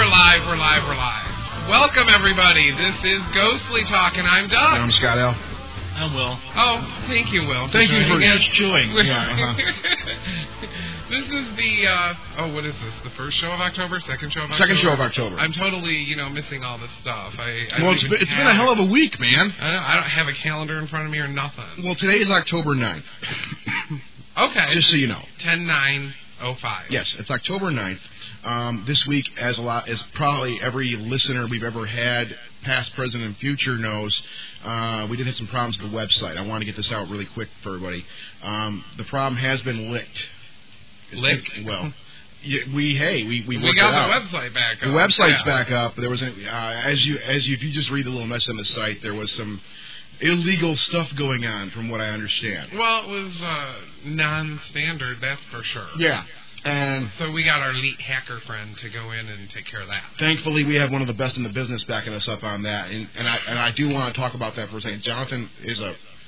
We're live. Welcome, everybody. This is Ghostly Talk, and I'm Doug. And I'm Scott L. I'm Will. Oh, thank you, Will. Thank you for chewing. Yeah, This is the, what is this? The first show of October? Second show of October? Second show of October. I'm totally, missing all this stuff. It's been a hell of a week, man. I don't have a calendar in front of me or nothing. Well, today is October 9th. Okay. Just so you know. 10/9/05. Yes, it's October 9th. This week, as probably every listener we've ever had, past, present, and future knows, we did have some problems with the website. I want to get this out really quick for everybody. The problem has been licked. Licked? Well, we worked got it the website back up. The website's back up. There was if you just read the little mess on the site, there was some illegal stuff going on, from what I understand. Well, it was non-standard, that's for sure. Yeah. And so we got our elite hacker friend to go in and take care of that. Thankfully, we have one of the best in the business backing us up on that, and I do want to talk about that for a second. Jonathan is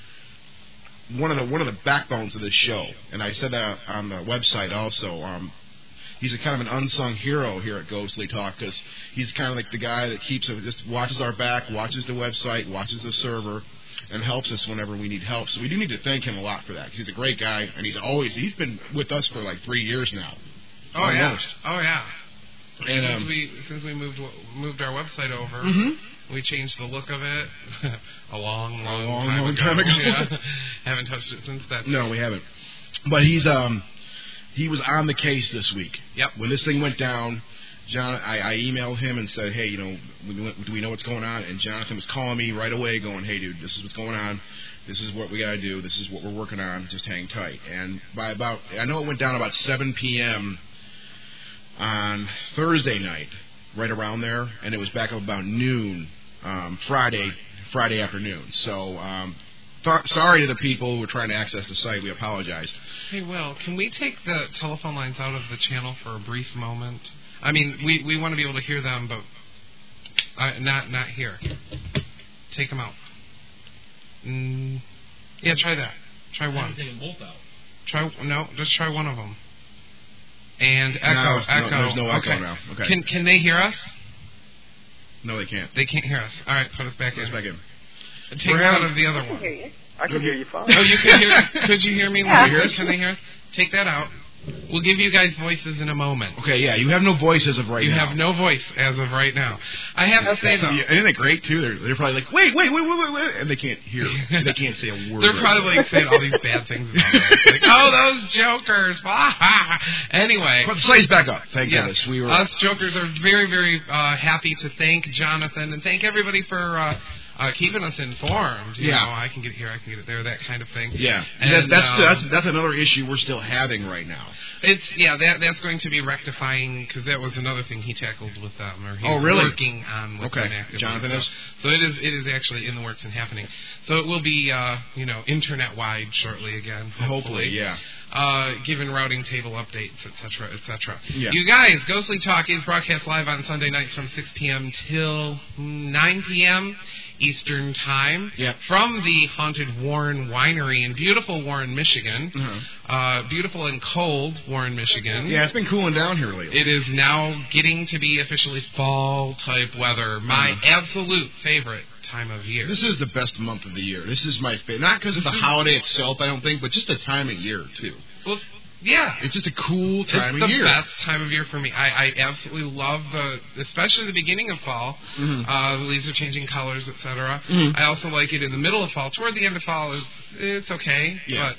one of the backbones of this show, and I said that on the website also. He's a kind of an unsung hero here at Ghostly Talk, because he's kind of like the guy that just watches our back, watches the website, watches the server, and helps us whenever we need help. So we do need to thank him a lot for that, because he's a great guy, and he's been with us for like 3 years now. Oh, almost. Yeah. And since we moved our website over, we changed the look of it a long time ago. Yeah. Haven't touched it since then. No, we haven't. But he was on the case this week. Yep. When this thing went down, I emailed him and said, hey, do we know what's going on? And Jonathan was calling me right away going, hey, dude, this is what's going on. This is what we got to do. This is what we're working on. Just hang tight. And I know it went down about 7 p.m. on Thursday night, right around there, and it was back up about noon Friday afternoon. So sorry to the people who were trying to access the site. We apologize. Hey, Will, can we take the telephone lines out of the channel for a brief moment? I mean, we want to be able to hear them, but not here. Take them out. Yeah, try that. Try one. Take them both out. Just try one of them. And echo. No, there's no echo now. Okay. Can they hear us? No, they can't. They can't hear us. All right, put us back in. Take We're out of the other one. I can hear you fine. Oh, you can hear? Could you hear me? Yeah. Can they hear us? Take that out. We'll give you guys voices in a moment. Okay, yeah, you have no voice as of right now. You have no voice as of right now. I have to say, though... Isn't it great, too? They're probably like, wait, and they can't hear. They can't say a word. They're probably saying all these bad things about us. Like, oh, those jokers. Anyway. But the site's back up, thank goodness. Us jokers are very, very happy to thank Jonathan and thank everybody for... keeping us informed. You know, I can get here, I can get it there, that kind of thing. Yeah, and that's another issue we're still having right now. That's going to be rectifying, because that was another thing he tackled with them, or he's working on with them actively. Jonathan is. So it is actually in the works and happening. So it will be internet wide shortly again. Hopefully, yeah. Given routing table updates, etc., etc. Yeah. You guys, Ghostly Talk is broadcast live on Sunday nights from 6 p.m. till 9 p.m. Eastern Time from the haunted Warren Winery in beautiful Warren, Michigan. Beautiful and cold Warren, Michigan. Yeah, it's been cooling down here lately. It is now getting to be officially fall-type weather. My absolute favorite time of year. This is the best month of the year. This is my favorite. Not because of the holiday itself, I don't think, but just the time of year, too. Well, yeah. It's just a cool time of year. It's the best time of year for me. I absolutely love especially the beginning of fall. The leaves are changing colors, etc. I also like it in the middle of fall. Toward the end of fall, it's okay. Yeah.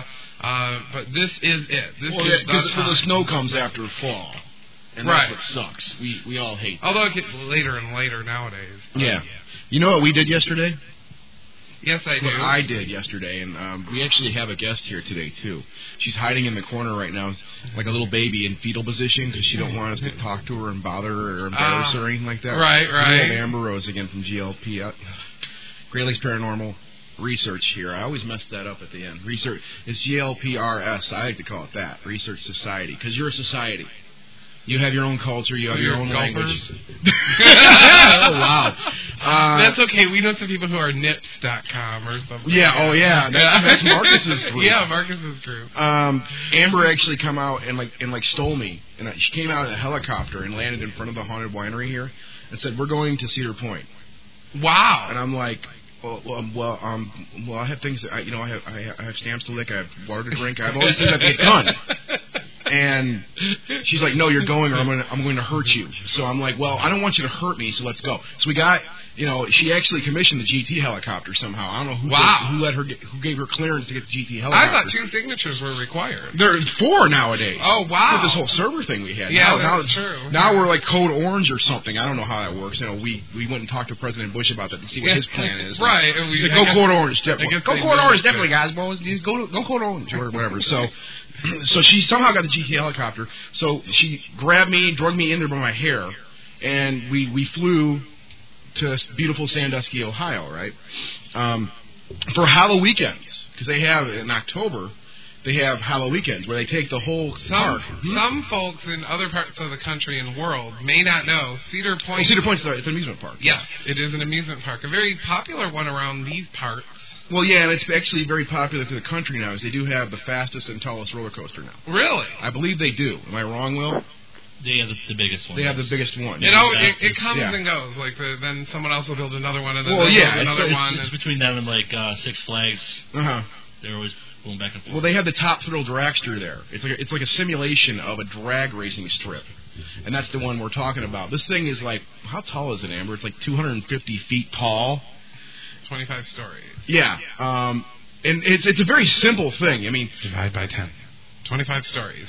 But this is it. Because the snow comes after fall. And that's what sucks. We all hate that. Although it gets later and later nowadays. Yeah. You know what we did yesterday? Yes, I do. What I did yesterday, and we actually have a guest here today, too. She's hiding in the corner right now, like a little baby in fetal position, because she don't want us to talk to her and bother her or embarrass her or anything like that. Right. We have Amber Rose again from GLP, Great Lakes Paranormal Research here. I always mess that up at the end. Research. It's GLPRS. I like to call it that. Research Society, because you're a society. You have your own culture. You have your own language. Oh, wow. That's okay. We know some people who are nips.com or something. Yeah, oh, yeah. That's Marcus's group. Yeah, Marcus's group. Amber actually come out and stole me. And she came out in a helicopter and landed in front of the Haunted Winery here and said, we're going to Cedar Point. Wow. And I'm like... Well, I have things that I have stamps to lick, I have water to drink, I have all these things that have to get done. And she's like, "No, you're going, or I'm going to hurt you." So I'm like, "Well, I don't want you to hurt me, so let's go." So we got, she actually commissioned the GT helicopter somehow. I don't know who gave her clearance to get the GT helicopter. I thought 2 signatures were required. There's 4 nowadays. Oh wow! With this whole server thing we had. Yeah, that's true. Now we're like Code Orange or something. I don't know how that works. We went and talked to President Bush about that to see what his plan is. Right. He said, "Go Code Orange, definitely. Go Code Orange, definitely, guys. Boys, just go Code Orange or whatever." So she somehow got the GT helicopter. So she grabbed me, drug me in there by my hair, and we flew to beautiful Sandusky, Ohio, right? For Halloween weekends, because they have in October. They have Halloween weekends where they take the whole park. Some folks in other parts of the country and world may not know Cedar Point. Oh, Cedar Point is an amusement park. Yes, it is an amusement park. A very popular one around these parts. Well, yeah, and it's actually very popular through the country now, as they do have the fastest and tallest roller coaster now. Really? I believe they do. Am I wrong, Will? They have the biggest one. They have the biggest one. It comes and goes. Like then someone else will build another one, and then build another one. It's between them and like Six Flags. They're always going back and forth. Well, they have the Top Thrill Dragster there. It's like a simulation of a drag racing strip, and that's the one we're talking about. This thing is like, how tall is it, Amber? It's like 250 feet tall. 25 stories. Yeah. And it's a very simple thing. I mean, divide by 10. 25 stories.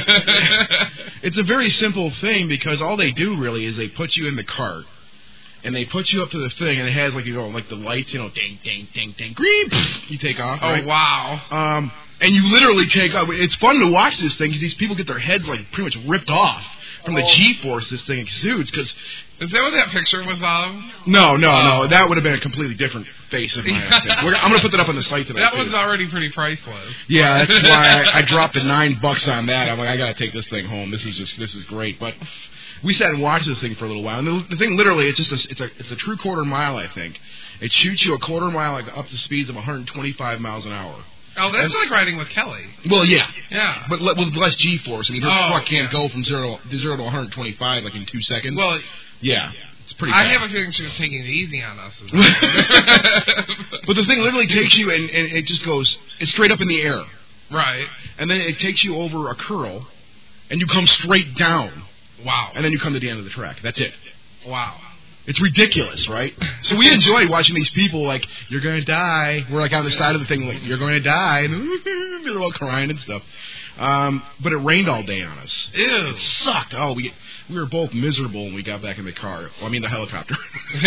It's a very simple thing because all they do really is they put you in the cart and they put you up to the thing and it has like the lights, ding, ding, ding, ding, green. You take off. Right? Oh wow. And you literally take off. It's fun to watch this thing because these people get their heads like pretty much ripped off from the G-force this thing exudes. Because is that what that picture was of? No. That would have been a completely different face of my I'm going to put that up on the site tonight. That one's already pretty priceless. Yeah, that's why I dropped the $9 on that. I'm like, I got to take this thing home. This is great. But we sat and watched this thing for a little while. And the thing literally, it's a true quarter mile, I think. It shoots you a quarter mile up to speeds of 125 miles an hour. Oh, that's like riding with Kelly. Well, yeah. Yeah. But with less G-force. I mean, this truck can't go from 0 to 125 like in 2 seconds. Well, yeah. It's pretty fast. I have a feeling she was taking it easy on us as well. But the thing literally takes you and it just goes, it's straight up in the air. Right. And then it takes you over a curl and you come straight down. Wow. And then you come to the end of the track. That's it. Wow. It's ridiculous, right? So we enjoy watching these people like, you're going to die. We're like on the side of the thing like, you're going to die. And they're all crying and stuff. But it rained all day on us. Ew. It sucked. Oh, we were both miserable when we got back in the car. Well, I mean, the helicopter. The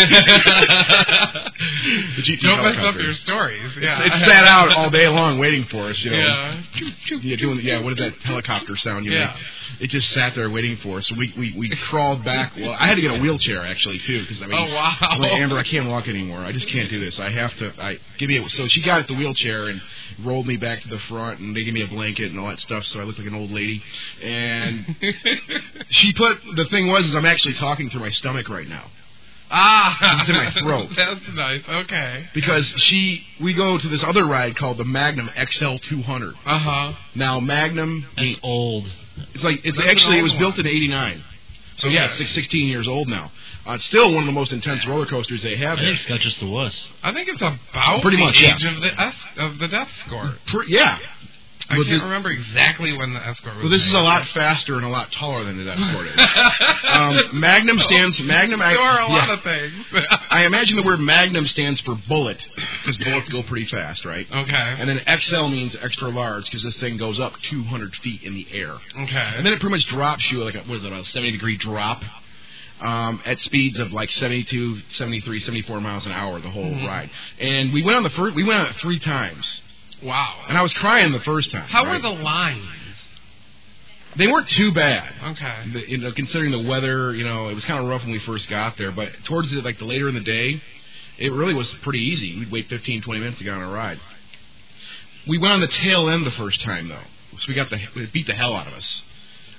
GT Don't helicopter. mess up your stories. Yeah. It sat out all day long waiting for us. Yeah. What is that helicopter sound you make? It just sat there waiting for us. So we crawled back. Well, I had to get a wheelchair actually too because I mean, oh wow. I'm like, Amber, I can't walk anymore. I just can't do this. So she got the wheelchair and rolled me back to the front, and they gave me a blanket and all that stuff, so I looked like an old lady. And the thing was I'm actually talking through my stomach right now. It's in my throat. That's nice. Okay. Because we go to this other ride called the Magnum XL 200. Now Magnum, that's old. It was built in '89. So yeah, it's 16 years old now. It's still one of the most intense roller coasters they have. I think it's got just the wuss. I think it's about pretty much the age of the Death Escort. Yeah. I can't remember exactly when the Escort was. Well, this is a lot faster and a lot taller than the Escort is. Magnum stands. Magnum. There are a lot of things. I imagine the word Magnum stands for bullet because bullets go pretty fast, right? Okay. And then XL means extra large because this thing goes up 200 feet in the air. Okay. And then it pretty much drops you like a 70-degree drop. At speeds of like 72, 73, 74 miles an hour the whole ride. And we went on it 3 times. Wow. And I was crying the first time. How were the lines? They weren't too bad. Okay. Considering the weather, it was kind of rough when we first got there, but towards the later in the day, it really was pretty easy. We'd wait 15, 20 minutes to get on a ride. We went on the tail end the first time though. So it beat the hell out of us.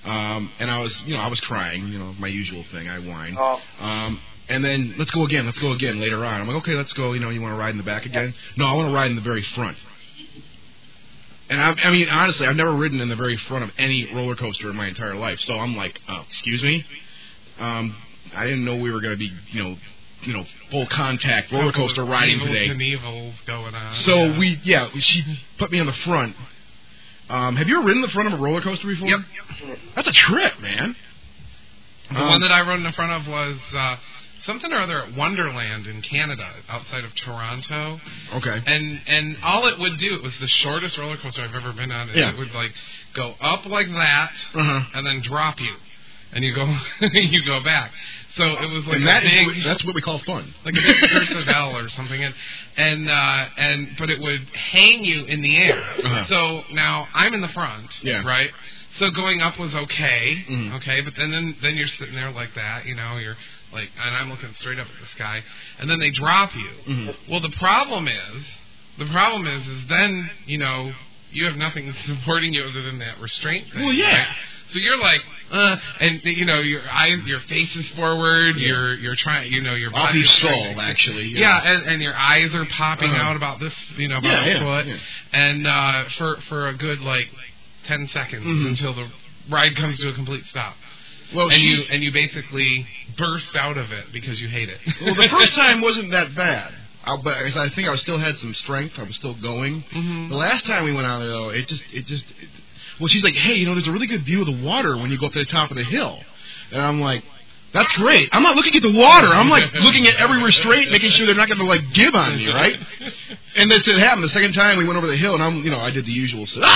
And I was crying, my usual thing. I whine. And then let's go again later on. I'm like, okay, let's go. You want to ride in the back again? No, I want to ride in the very front. And I mean, honestly, I've never ridden in the very front of any roller coaster in my entire life. So I'm like, excuse me? I didn't know we were going to be, full contact roller coaster riding today. Knievel's going on. So she put me on the front. Have you ever ridden in the front of a roller coaster before? Yep. That's a trip, man. The one that I rode in the front of was something or other at Wonderland in Canada, outside of Toronto. Okay. And all it would do, it was the shortest roller coaster I've ever been on. It would go up like that, and then drop you, and you go back. So it was like that's what we call fun, like a big Percival or something, but it would hang you in the air. So now I'm in the front, right? So going up was okay, but then you're sitting there like that, you're like, and I'm looking straight up at the sky, and then they drop you. Well, the problem is then, you have nothing supporting you other than that restraint thing. Well, yeah. Right? So you're like, and your face is forward, you're trying, your off body your skull, actually. And your eyes are popping out about this, about a foot, and for a good 10 seconds until the ride comes to a complete stop. Well, and you basically burst out of it because you hate it. Well, the first time wasn't that bad. But I think I still had some strength. I was still going. The last time we went out there, though, it just. Well, she's like, hey, there's a really good view of the water when you go up to the top of the hill. And I'm like, that's great. I'm not looking at the water. I'm looking at every restraint, making sure they're not going to give on me, right? And that's it happened. The second time we went over the hill, and I did the usual stuff.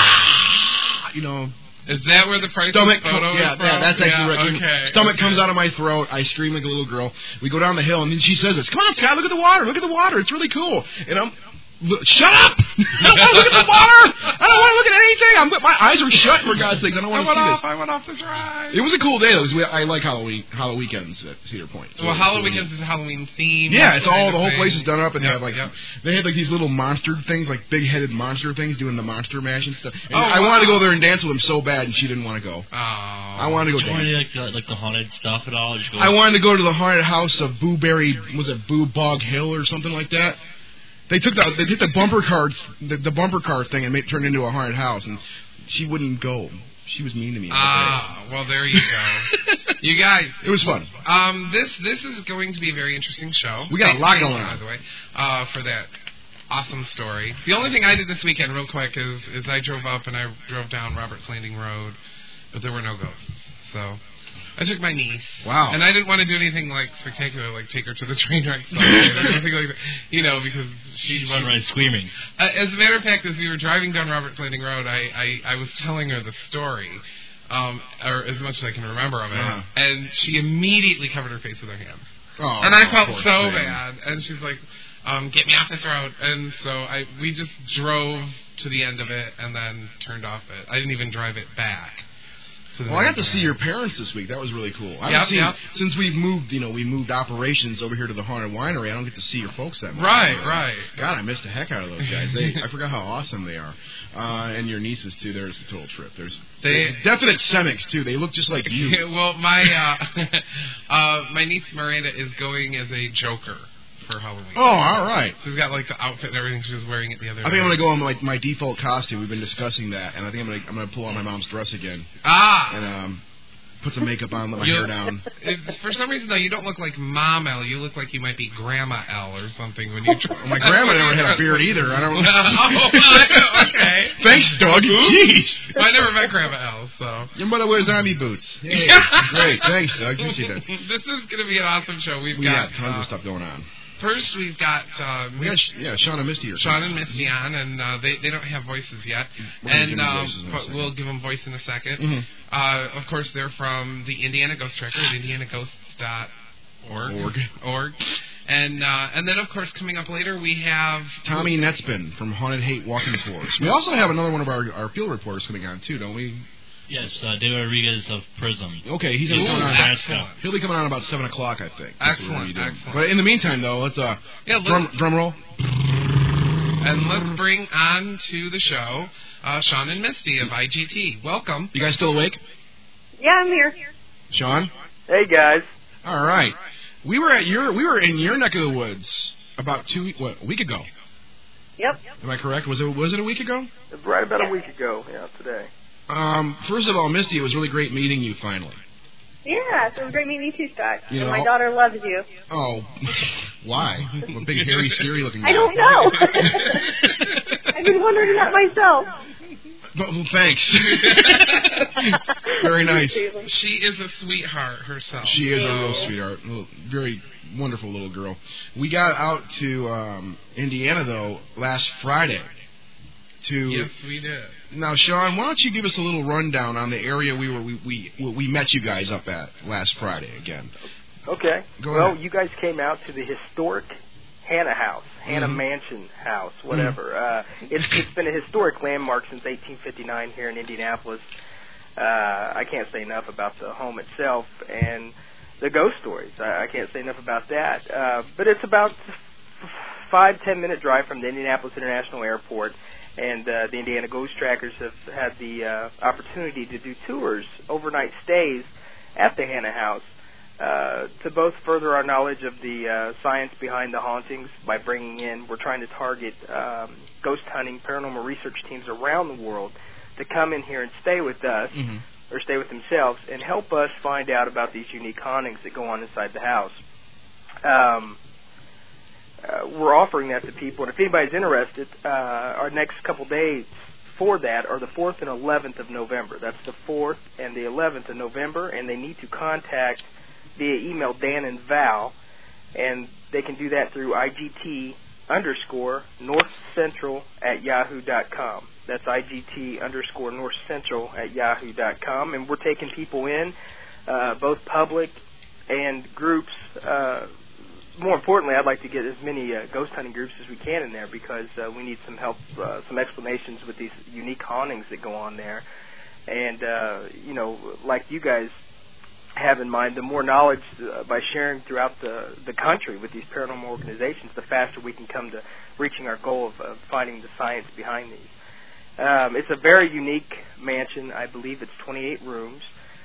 Is that where the priceless photo is from? Yeah, that's actually right. Okay, Stomach comes out of my throat. I scream like a little girl. We go down the hill, and then she says this, come on, Scott, look at the water. Look at the water. It's really cool. And shut up! I don't want to look at the water! I don't want to look at anything! My eyes are shut, for God's sakes. I don't want to see this. I went off this ride. It was a cool day, though. I like Halloween weekends at Cedar Point. So Halloween weekends is a Halloween theme. Yeah, it's all, the whole place is done up, and they have, they had, these little monster things, big-headed monster things, doing the monster mash and stuff. And I wanted to go there and dance with them so bad, and she didn't want to go. Oh. I wanted to go dance. Did you want to like the haunted stuff at all? I wanted to go to the haunted house of Boo Bog Hill or something like that? They took the bumper cars, the bumper car thing, and turned it into a haunted house, and she wouldn't go. She was mean to me. Well, there you go. You guys, it was fun. This is going to be a very interesting show. We got a lot going on, by the way, for that awesome story. The only thing I did this weekend, real quick, is I drove up and I drove down Roberts Landing Road, but there were no ghosts. So I took my niece. Wow. And I didn't want to do anything spectacular, like take her to the train wreck or anything like that, because she'd run right screaming. As a matter of fact, as we were driving down Roberts Landing Road, I was telling her the story, or as much as I can remember of it, and she immediately covered her face with her hands. Oh, and I felt so bad. And she's like, get me off this road. And so we just drove to the end of it and then turned off it. I didn't even drive it back. Well, I got to see your parents this week. That was really cool. Since we've moved, we moved operations over here to the Haunted Winery. I don't get to see your folks that much. Right. God, I missed the heck out of those guys. I forgot how awesome they are. And your nieces, too. There's a total trip. There's definite Semics, too. They look just like you. Well, my niece Miranda is going as a Joker for Halloween. Oh, all right. She's got the outfit and everything. She was wearing it the other day. I think I'm going to go in my default costume. We've been discussing that, and I think I'm going to pull out my mom's dress again. And put some makeup on, let my hair down. For some reason, though, you don't look like Mom L. You look like you might be Grandma L or something when you. My grandma never had a beard either. I don't know. Okay. Thanks, Doug. Jeez. I never met Grandma L, so. Your mother wears army boots. Hey, great. Thanks, Doug. Appreciate that. This is going to be an awesome show. We got tons of stuff going on. First, we've got Sean and Misty. Sean and Misty on, and they don't have voices yet, but we'll give them voice in a second. Mm-hmm. Of course, they're from the Indiana Ghost Tracker at indianaghosts.org. And then, of course, coming up later, we have Tommy Netspin from Haunted Hate Walking Tours. We also have another one of our field reporters coming on too, don't we? Yes, David Rodriguez of Prism. Okay, he's coming on. He'll be coming on about 7 o'clock, I think. Excellent. But in the meantime, though, let's drum roll. And let's bring on to the show Sean and Misty of IGT. Welcome. You guys still awake? Yeah, I'm here. Sean? Hey, guys. All right. We were in your neck of the woods about a week ago. Yep. Am I correct? Was it a week ago? Right about a week ago, today. First of all, Misty, it was really great meeting you finally. Yeah, so it was great meeting you too, Scott. You and know, my daughter loves you. Oh, why? A big, hairy, scary looking guy. I don't know. I've been wondering that myself. Well, thanks. Very nice. She is a sweetheart herself. She is a real sweetheart. Very wonderful little girl. We got out to Indiana, though, last Friday. Yes, we did. Now, Sean, why don't you give us a little rundown on the area we met you guys up at last Friday again? Okay. Go ahead. You guys came out to the historic Hanna House, Hanna Mansion House, whatever. It's been a historic landmark since 1859 here in Indianapolis. I can't say enough about the home itself and the ghost stories. I can't say enough about that. But it's about 5-10 minute drive from the Indianapolis International Airport. And the Indiana Ghost Trackers have had the opportunity to do tours, overnight stays at the Hanna House to both further our knowledge of the science behind the hauntings by we're trying to target ghost hunting, paranormal research teams around the world to come in here and stay with us or stay with themselves and help us find out about these unique hauntings that go on inside the house. We're offering that to people, and if anybody's interested, our next couple days for that are the 4th and 11th of November. That's the 4th and the 11th of November, and they need to contact via email Dan and Val, and they can do that through IGT_NorthCentral@yahoo.com. That's IGT_NorthCentral@yahoo.com, and we're taking people in, both public and groups. More importantly, I'd like to get as many ghost hunting groups as we can in there because we need some help, some explanations with these unique hauntings that go on there. And, like you guys have in mind, the more knowledge by sharing throughout the country with these paranormal organizations, the faster we can come to reaching our goal of finding the science behind these. It's a very unique mansion. I believe it's 28 rooms.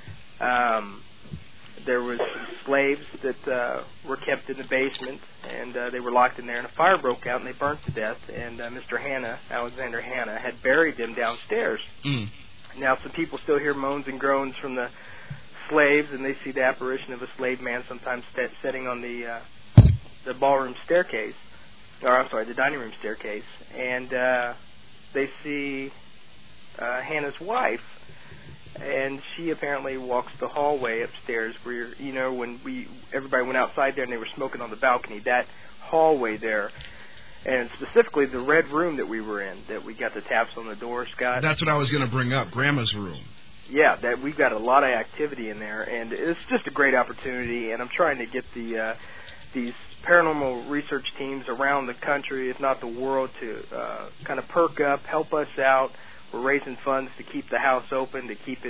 There was some slaves that were kept in the basement, and they were locked in there, and a fire broke out, and they burnt to death, and Mr. Hanna, Alexander Hanna, had buried them downstairs. Now, some people still hear moans and groans from the slaves, and they see the apparition of a slave man sometimes sitting on the ballroom staircase, the dining room staircase, and they see Hannah's wife, and she apparently walks the hallway upstairs where, when everybody went outside there and they were smoking on the balcony, that hallway there, and specifically the red room that we were in, that we got the taps on the door, Scott. That's what I was going to bring up, Grandma's room. Yeah, that we've got a lot of activity in there, and it's just a great opportunity, and I'm trying to get these paranormal research teams around the country, if not the world, to kind of perk up, help us out. We're raising funds to keep the house open, to keep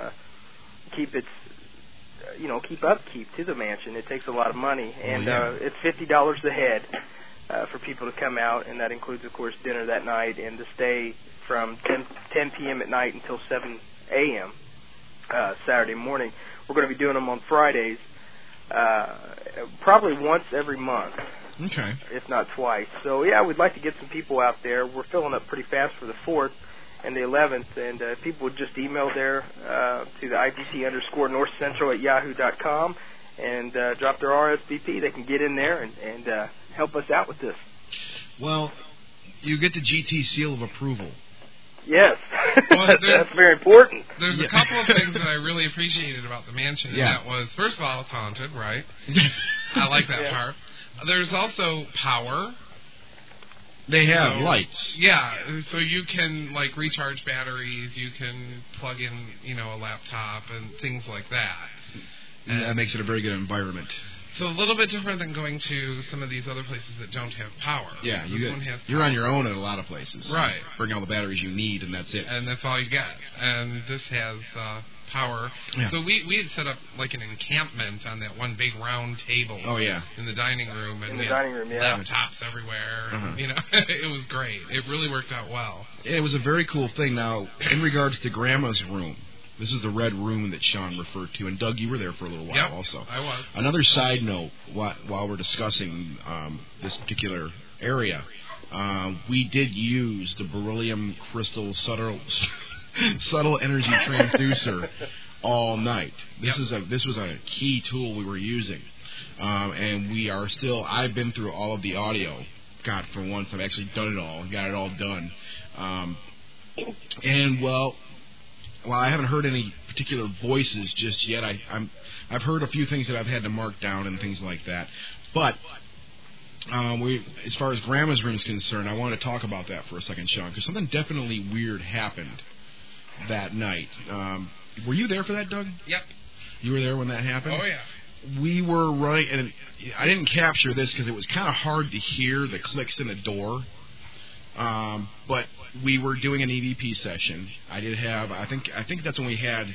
upkeep to the mansion. It takes a lot of money, and it's $50 a head for people to come out, and that includes, of course, dinner that night and to stay from 10 p.m. at night until 7 a.m. Saturday morning. We're going to be doing them on Fridays, probably once every month. Okay. If not twice. So, yeah, we'd like to get some people out there. We're filling up pretty fast for the 4th. And the 11th, and people would just email there to the IGT_NorthCentral@yahoo.com and drop their RSVP. They can get in there and help us out with this. Well, you get the GT seal of approval. Yes, that's very important. There's a couple of things that I really appreciated about the mansion, and that was, first of all, it's haunted, right? I like that part. There's also power. They have lights. Yeah, so you can recharge batteries. You can plug in, a laptop and things like that. And that makes it a very good environment. It's a little bit different than going to some of these other places that don't have power. Yeah, you're on your own at a lot of places. Right. Bring all the batteries you need, and that's it. And that's all you get. And this has power. Yeah. So we had set up an encampment on that one big round table. Oh, yeah. In the dining room. And we had laptops everywhere. It was great. It really worked out well. It was a very cool thing. Now, in regards to Grandma's room, This is the red room that Sean referred to, and Doug, you were there for a little while also. I was. Another side note, while we're discussing this particular area, we did use the beryllium crystal subtle energy transducer all night. This was a key tool we were using, and we are still. I've been through all of the audio. God, for once, I've actually done it all, got it all done, and well, I haven't heard any particular voices just yet. I've heard a few things that I've had to mark down and things like that. But as far as Grandma's room is concerned, I want to talk about that for a second, Sean, because something definitely weird happened that night. Were you there for that, Doug? Yep. You were there when that happened? Oh, yeah. We were running, and I didn't capture this because it was kind of hard to hear the clicks in the door. But we were doing an EVP session. I did have, I think that's when we had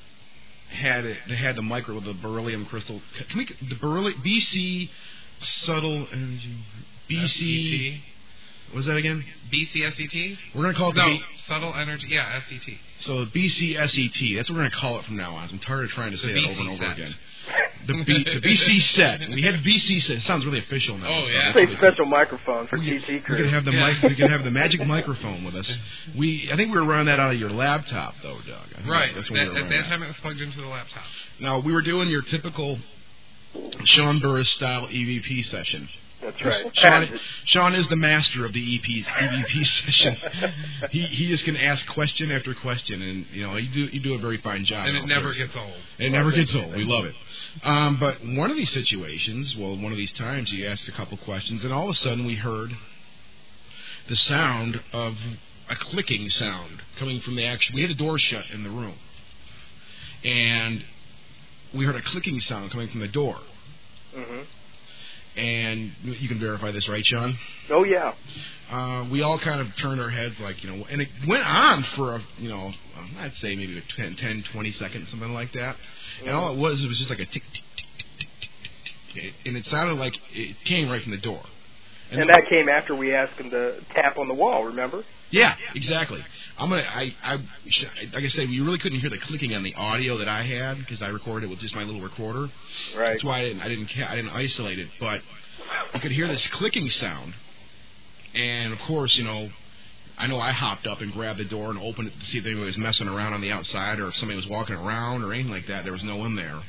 the beryllium crystal. The beryllium BC subtle energy BC. What was that again? BCSET? We're going to call it subtle energy. Yeah, SET. So BCSET. That's what we're going to call it from now on. I'm tired of trying to say that over and over again. The BC set. We had BC set. It sounds really official now. Oh, yeah. It's a special microphone for TC crew. We could have the we could have the magic microphone with us. I think we were running that out of your laptop, though, Doug. Right. That's at that time, it was plugged into the laptop. Now, we were doing your typical Sean Burris style EVP session. That's right. Sean is the master of the EVP session. He just can ask question after question, and you do a very fine job. And it never gets old. It never gets old. We love it. But one of these situations, one of these times, you asked a couple questions, and all of a sudden we heard the sound of a clicking sound coming from the actual. We had the door shut in the room, and we heard a clicking sound coming from the door. Mm-hmm. And you can verify this, right, Sean? Oh, yeah. We all kind of turned our heads and it went on for, I'd say maybe 10, 20 seconds, something like that. Mm-hmm. And all it was just like a tick, tick, tick, tick, tick, tick. And it sounded like it came right from the door. And that came after we asked him to tap on the wall, remember? Yeah, exactly. Like I said, we really couldn't hear the clicking on the audio that I had because I recorded it with just my little recorder. Right. That's why I didn't isolate it, but you could hear this clicking sound, and of course, I know I hopped up and grabbed the door and opened it to see if anybody was messing around on the outside or if somebody was walking around or anything like that. There was no one there.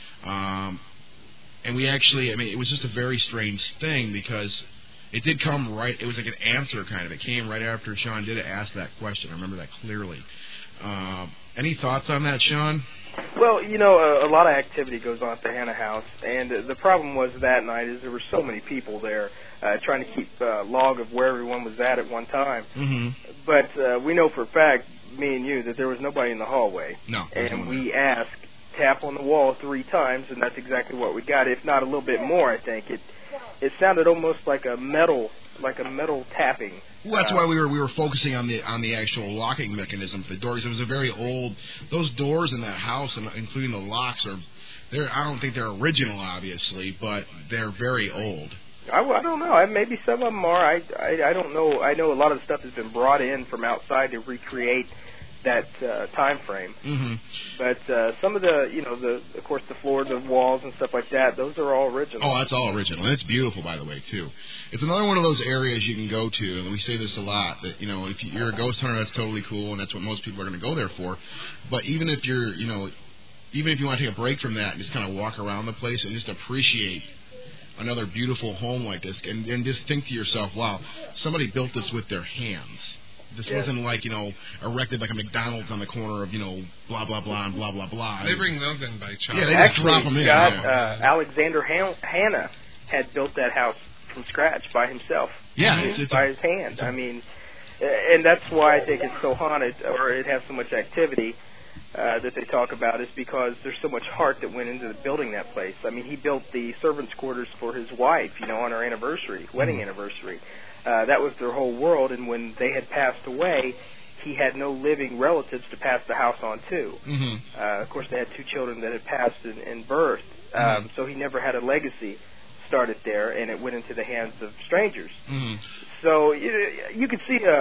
And we actually, it was just a very strange thing because it did come right. It was like an answer kind of. It came right after Sean did ask that question. I remember that clearly. Any thoughts on that, Sean? Well, a lot of activity goes on at the Hannah House, and the problem was that night is there were so many people there trying to keep log of where everyone was at one time. Mm-hmm. But we know for a fact, me and you, that there was nobody in the hallway. No. And we asked, tap on the wall 3 times, and that's exactly what we got, if not a little bit more, I think. It sounded almost like a metal tapping. Well, that's why we were focusing on the actual locking mechanism for the doors. It was a very old. Those doors in that house, including the locks, I don't think they're original, obviously, but they're very old. I don't know. Maybe some of them are. I don't know. I know a lot of the stuff has been brought in from outside to recreate that time frame. Mm-hmm. But some of of course, the floor, the walls, and stuff like that, those are all original. Oh, that's all original. And it's beautiful, by the way, too. It's another one of those areas you can go to, and we say this a lot, that, if you're a ghost hunter, that's totally cool, and that's what most people are going to go there for. But even if you're, even if you want to take a break from that and just kind of walk around the place and just appreciate another beautiful home like this, and just think to yourself, wow, somebody built this with their hands. This wasn't erected like a McDonald's on the corner of, blah, blah, blah, and blah, blah, blah. They bring those in by chop. Yeah, they just drop them in. Alexander Hanna had built that house from scratch by himself. Yeah. It's by his hand. And that's why I think it's so haunted, or it has so much activity that they talk about, is because there's so much heart that went into building that place. He built the servants' quarters for his wife, on her wedding anniversary. That was their whole world, and when they had passed away, he had no living relatives to pass the house on to. Mm-hmm. Of course, they had 2 children that had passed in birth, so he never had a legacy started there, and it went into the hands of strangers. Mm-hmm. So you could see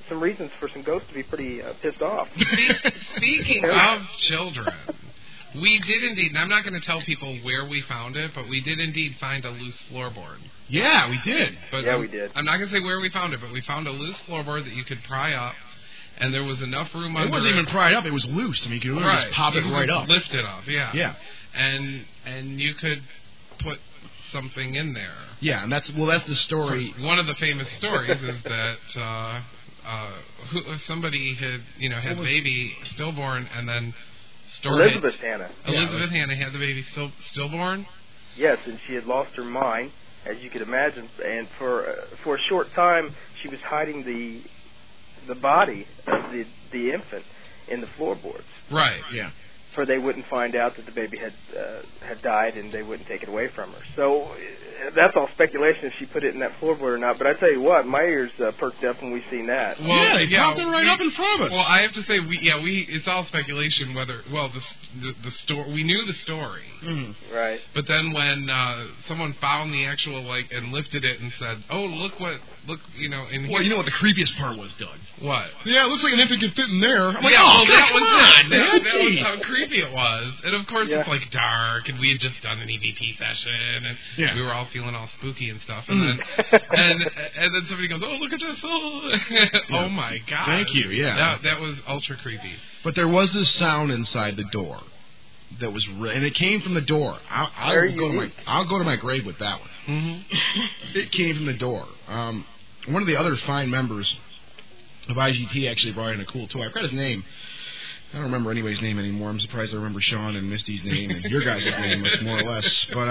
some reasons for some ghosts to be pretty pissed off. Speaking of children, we did indeed, and I'm not going to tell people where we found it, but we did indeed find a loose floorboard. Yeah, we did. But yeah, we did. I'm not going to say where we found it, but we found a loose floorboard that you could pry up, and there was enough room under it. It wasn't even pried up, it was loose. I mean, you could literally just pop it right up. Lift it up, yeah. Yeah. And you could put something in there. Yeah, and that's the story. One of the famous stories is that somebody had a baby stillborn and then stored Elizabeth Hannah. Elizabeth Hannah had the baby stillborn. Yes, and she had lost her mind, as you could imagine, and for a short time she was hiding the body of the infant in the floorboards. Right. Yeah. For they wouldn't find out that the baby had died, and they wouldn't take it away from her. So that's all speculation if she put it in that floorboard or not. But I tell you what, my ears perked up when we seen that. Well, they popped it right up in front of us. Well, I have to say, it's all speculation. Whether the story, we knew the story, right? But then when someone found the actual and lifted it and said, "Oh, look, in here." Well, you know what the creepiest part was, Doug? What? Yeah, it looks like an infant can fit in there. I'm like, that was man. That was how creepy it was. And of course it's dark, and we had just done an EVP session, and we were all feeling all spooky and stuff. And then and then somebody goes, "Oh, look at this! Oh my God!" Thank you. Yeah, that was ultra creepy. But there was this sound inside the door that was, and it came from the door. I'll go to my grave with that one. Mm-hmm. It came from the door. One of the other fine members of IGT actually brought in a cool toy. I forgot his name. I don't remember anybody's name anymore. I'm surprised I remember Sean and Misty's name and your guys' name, more or less. But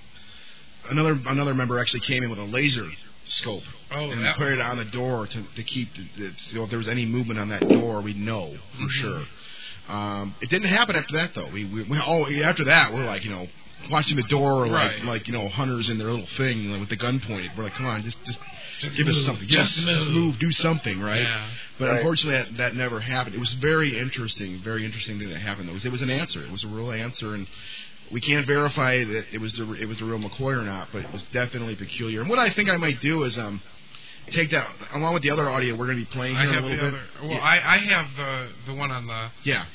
another member actually came in with a laser scope and put it on the door to keep so if there was any movement on that door, we'd know for sure. It didn't happen after that though. After that we're watching the door like hunters in their little thing with the gun pointed. We're like, come on, just give us something. Just move, do something, right? Yeah. But unfortunately, that never happened. It was very interesting thing that happened. It was an answer. It was a real answer, and we can't verify that it was the real McCoy or not, but it was definitely peculiar. And what I think I might do is take that along with the other audio we're going to be playing here in a little bit. I have the one on the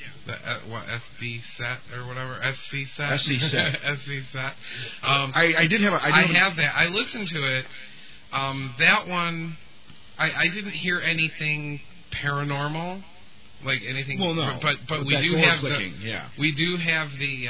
SB set or whatever SC set. SC set. SC set. I did have. I have that. I listened to it. That one, I didn't hear anything paranormal, like anything. Well, no. But we do have clicking, we do have the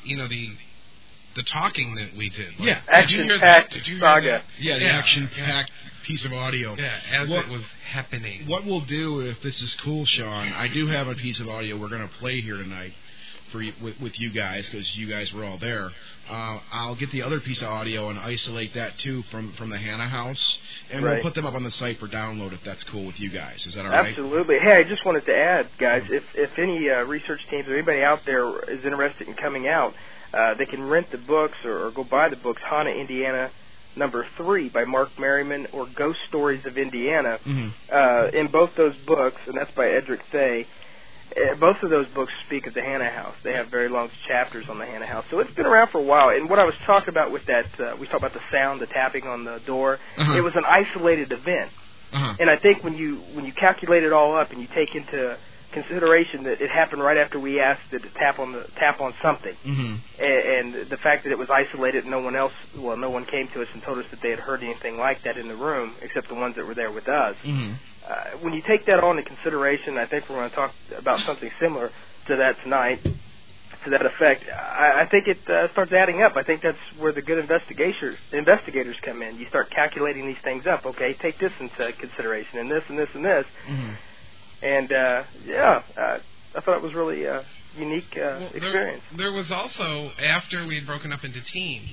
the talking that we did. Action-packed saga. Yeah, the action-packed piece of audio. Yeah, as it was happening. What we'll do, if this is cool, Sean, I do have a piece of audio we're going to play here tonight with you guys, because you guys were all there. I'll get the other piece of audio and isolate that too from the Hannah house, and we'll put them up on the site for download if that's cool with you guys. Is that all right? Absolutely. Hey, I just wanted to add, guys, if any research teams or anybody out there is interested in coming out, they can rent the books or go buy the books, Hannah, Indiana, number 3 by Mark Merriman, or Ghost Stories of Indiana. Mm-hmm. In both those books, and that's by Edric Thay, both of those books speak of the Hannah house. They have very long chapters on the Hannah house. So it's been around for a while. And what I was talking about with that, we talked about the sound, the tapping on the door. It was an isolated event. And I think when you calculate it all up and you take into consideration that it happened right after we asked it to tap on something, and the fact that it was isolated, no one came to us and told us that they had heard anything like that in the room except the ones that were there with us. When you take that all into consideration, I think we're going to talk about something similar to that tonight, to that effect. I think it starts adding up. I think that's where the good investigators come in. You start calculating these things up. Okay, take this into consideration, and this, and this, and this. And, I thought it was really a unique experience. There was also, after we had broken up into teams,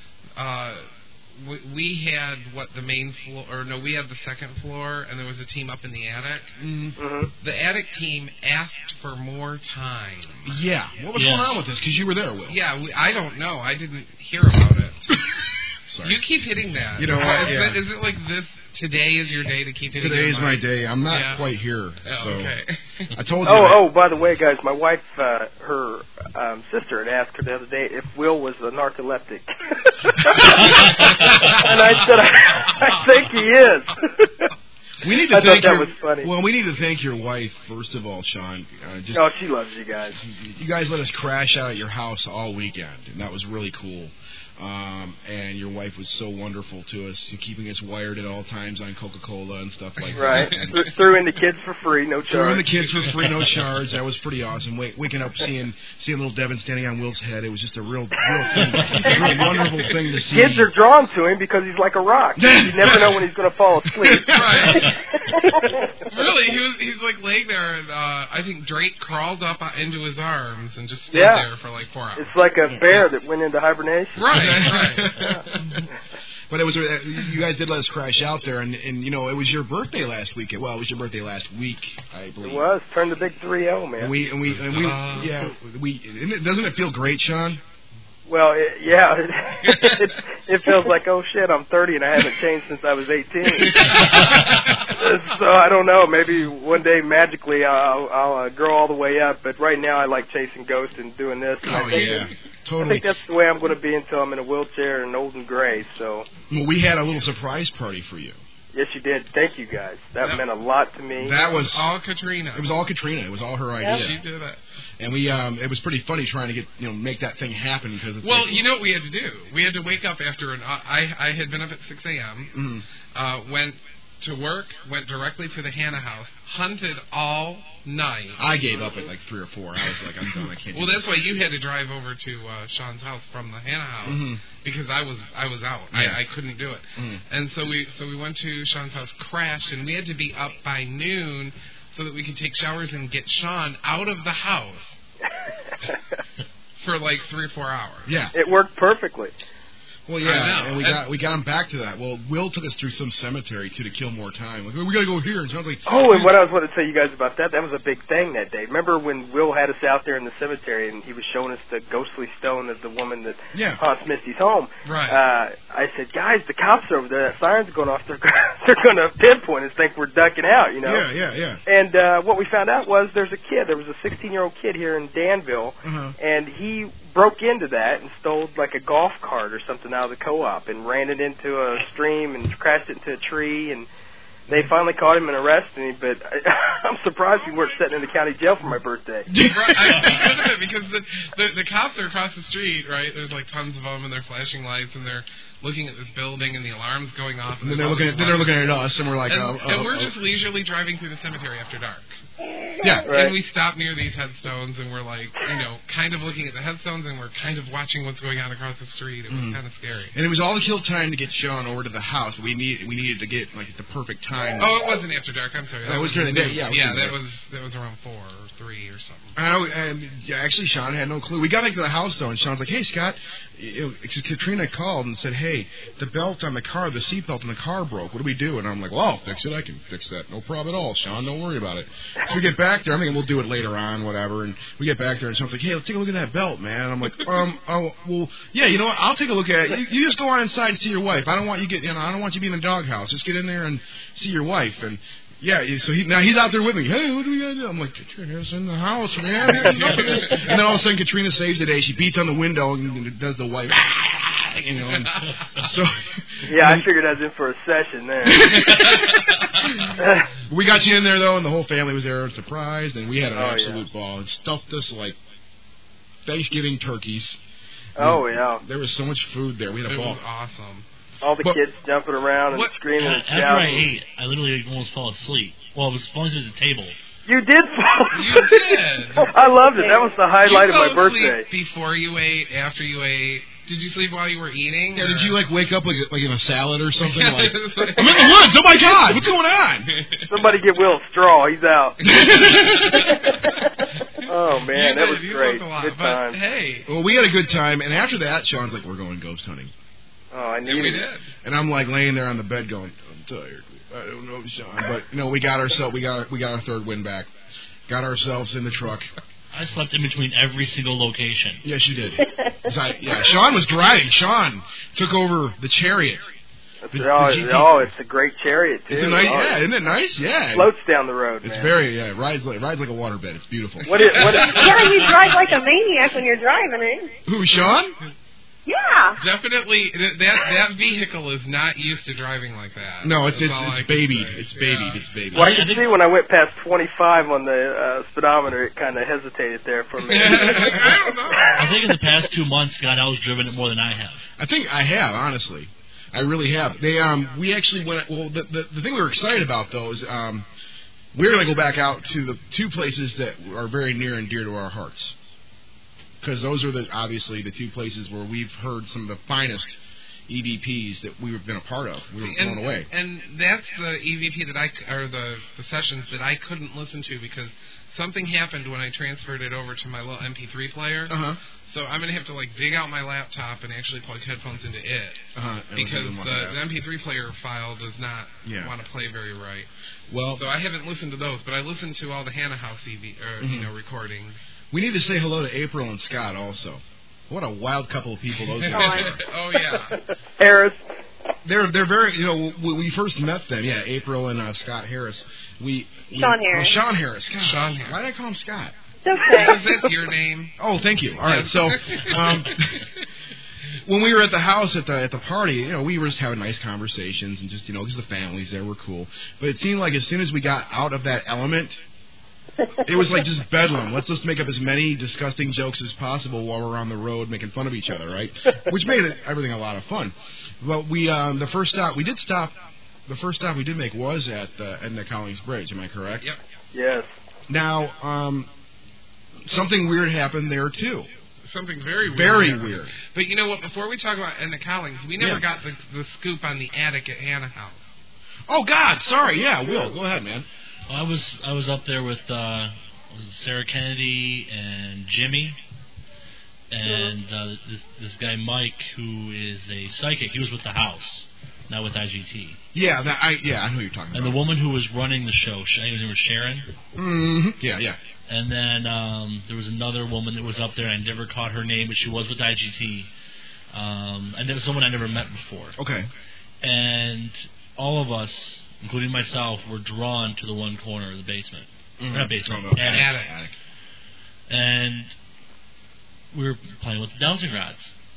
we had the main floor, we had the second floor, and there was a team up in the attic. The attic team asked for more time. Yeah. What was going on with this? Because you were there, Will. Yeah, I don't know. I didn't hear about it. Sorry. You keep hitting that. You know what? Is it like this? Today is your day to keep hitting. Today is my day. I'm not quite here. So okay. I told you. Oh, by the way, guys, my wife, her sister had asked her the other day if Will was a narcoleptic. And I said, I think he is. We need to thank that was funny. Well, we need to thank your wife first of all, Sean. She loves you guys. You guys let us crash out at your house all weekend, and that was really cool. And your wife was so wonderful to us, keeping us wired at all times on Coca-Cola and stuff like that. Right. Threw in the kids for free, no charge. Threw in the kids for free, no charge. That was pretty awesome. Waking up, seeing little Devin standing on Will's head, it was just a real wonderful thing to see. Kids are drawn to him because he's like a rock. You never know when he's going to fall asleep. Right. Really, he's like laying there, and I think Drake crawled up into his arms and just stood there for like 4 hours. It's like a bear that went into hibernation. Right. But it was you guys did let us crash out there, and it was your birthday last week. Well, it was your birthday last week, I believe. It was. Turned the big 3-0, man. And we doesn't it feel great, Sean? Well, it feels like, oh shit, I'm 30 and I haven't changed since I was 18. So I don't know. Maybe one day magically I'll grow all the way up. But right now I like chasing ghosts and doing this. And totally. I think that's the way I'm going to be until I'm in a wheelchair and old and gray. So. Well, we had a little surprise party for you. Yes, you did. Thank you, guys. That meant a lot to me. That was all Katrina. It was all Katrina. It was all her idea. She did it. And we, it was pretty funny trying to get, make that thing happen because. You know what we had to do? We had to wake up after I had been up at 6 a.m. Went to work, went directly to the Hannah house, hunted all night. I gave up at like 3 or 4. I was like, I'm done. I can't. Well, that's why you had to drive over to Sean's house from the Hannah house because I was out. Yeah. I couldn't do it. And so we went to Sean's house, crashed, and we had to be up by noon so that we could take showers and get Sean out of the house for like 3 or 4 hours. Yeah, it worked perfectly. Well, yeah, and we got him back to that. Well, Will took us through some cemetery to kill more time. Like, we got to go here. And so I was like, and what I was going to tell you guys about that was a big thing that day. Remember when Will had us out there in the cemetery and he was showing us the ghostly stone of the woman that haunts Misty's home? Right. I said, guys, the cops are over there. That siren's going off. They're going to pinpoint us, think we're ducking out, Yeah. And what we found out was there was a 16-year-old kid here in Danville, and he broke into that and stole like a golf cart or something out of the co-op and ran it into a stream and crashed it into a tree, and they finally caught him and arrested him, but I'm surprised we weren't sitting in the county jail for my birthday. Right, because the cops are across the street, right? There's like tons of them, and they're flashing lights, and they're looking at this building, and the alarm's going off. And then they're looking at us, and we're like, and we're just leisurely driving through the cemetery after dark. Yeah, right. And we stop near these headstones, and we're like, kind of looking at the headstones, and we're kind of watching what's going on across the street. It was kind of scary. And it was all to kill time to get Sean over to the house. We needed to get like the perfect time. Oh, it wasn't after dark. I'm sorry. That was during the day. Yeah, that was around 4 or 3 or something. Actually, Sean had no clue. We got back to the house though, and Sean's like, "Hey, Scott," Katrina called and said, "Hey, the belt on the car, the seat belt in the car broke. What do we do?" And I'm like, "Well, I'll fix it. I can fix that. No problem at all, Sean. Don't worry about it." So we get back there. I mean, we'll do it later on, whatever. And we get back there, and Sean's like, "Hey, let's take a look at that belt, man." And I'm like, "Oh, well, yeah. You know what? I'll take a look at it. You just go on inside and see your wife. I don't want you I don't want you being in the doghouse. Just get in there and see your wife." And yeah, so he's out there with me. "Hey, what do we got to do?" I'm like, "Katrina's in the house, man." And then all of a sudden, Katrina saves the day. She beats on the window and does the wife. And so. Yeah, I figured I was in for a session there. We got you in there though, and the whole family was there, surprised, and we had an absolute ball. And stuffed us like Thanksgiving turkeys. Oh yeah. There was so much food there. We had a ball. It was awesome. All the kids jumping around and screaming and shouting. After I ate, I literally almost fell asleep. Well, I was falling to the table. You did fall asleep. You did. I loved it. That was the highlight of my birthday. Before you ate, after you ate. Did you sleep while you were eating? Yeah, did you wake up like in a salad or something? Like, I'm in the woods. Oh my God, what's going on? Somebody get Will a straw. He's out. Oh man, that was great. Good time. Hey. Well, we had a good time, and after that, Sean's like, "We're going ghost hunting." Oh, I knew we did. And I'm like laying there on the bed going, "I'm tired. I don't know, Sean." But we got our third win back. Got ourselves in the truck. I slept in between every single location. Yes, you did. Sean was driving. Sean took over the chariot. It's a great chariot too. It's a nice, isn't it nice? Yeah, floats down the road. It's very rides like a waterbed. It's beautiful. Yeah, you drive like a maniac when you're driving, right? Who, Sean? Yeah. Definitely, that vehicle is not used to driving like that. No, it's babied. Say. It's babied. It's babied. Well, I can see when I went past 25 on the speedometer, it kind of hesitated there for a minute. I don't know. I think in the past 2 months, Scott L's driven it more than I have. I think I have, honestly. I really have. We actually went. Well, the thing we were excited about though is we're going to go back out to the two places that are very near and dear to our hearts, because those are obviously the two places where we've heard some of the finest EVPs that we've been a part of. We were blown away. And that's the EVP the sessions that I couldn't listen to because something happened when I transferred it over to my little MP3 player. So I'm going to have to dig out my laptop and actually plug headphones into it because the MP3 player file does not want to play very right. Well, so I haven't listened to those, but I listened to all the Hannah House recordings. We need to say hello to April and Scott also. What a wild couple of people those guys are. Oh yeah, Harris. They're very, when we first met them, April and Scott Harris. Sean Harris. Sean Harris. God, Sean Harris. Why did I call him Scott? Okay. Is that your name? Oh, thank you. All right, so when we were at the house at the party, we were just having nice conversations and just, because the families there were cool. But it seemed like as soon as we got out of that element, it was like just bedlam. Let's just make up as many disgusting jokes as possible while we're on the road making fun of each other, right? Which made everything a lot of fun. But the first stop we did make was at Edna Collins Bridge. Am I correct? Yep. Yes. Now, something weird happened there too. Something very weird. Very weird. But you know what? Before we talk about Edna Collins, we never got the scoop on the attic at Hannah House. Oh God, sorry. Yeah, Will, go ahead, man. I was up there with Sarah Kennedy and Jimmy, and this guy Mike, who is a psychic. He was with the house, not with IGT. Yeah, I know who you're talking about. And the woman who was running the show, I think her name was Sharon. Mm-hmm. Yeah. And then there was another woman that was up there. I never caught her name, but she was with IGT. And there was someone I never met before. Okay. And all of us, including myself, were drawn to the one corner of the basement. Mm-hmm. Not basement, attic. And we were playing with the dowsing rods.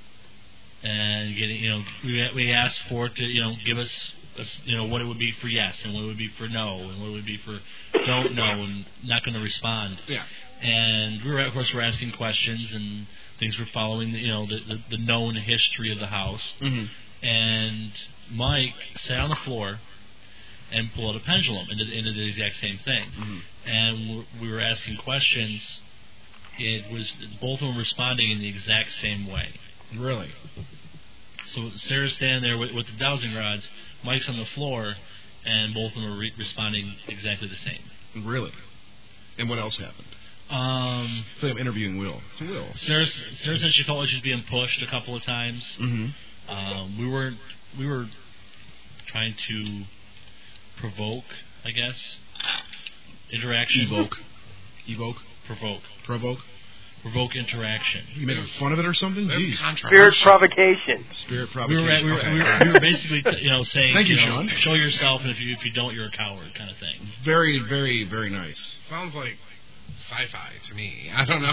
And getting, we asked for it to, give us, what it would be for yes, and what it would be for no, and what it would be for don't know, and not going to respond. Yeah. And we were, of course, asking questions, and things were following, the known history of the house. Mm-hmm. And Mike sat on the floor and pulled out a pendulum and did the exact same thing. Mm-hmm. And we were asking questions. It was both of them responding in the exact same way. Really? So Sarah's standing there with the dowsing rods, Mike's on the floor, and both of them are responding exactly the same. Really? And what else happened? So I'm interviewing Will. So Will. Sarah said she felt like she was being pushed a couple of times. Mm-hmm. We were trying to provoke, I guess. Interaction. Evoke. Provoke. Provoke interaction. You making fun of it or something? Jeez. Spirit provocation. Spirit provocation. We were basically, saying, thank you, Sean. Show yourself, and if you don't, you're a coward, kind of thing. Very, very, very nice. Sounds like sci-fi to me. I don't know.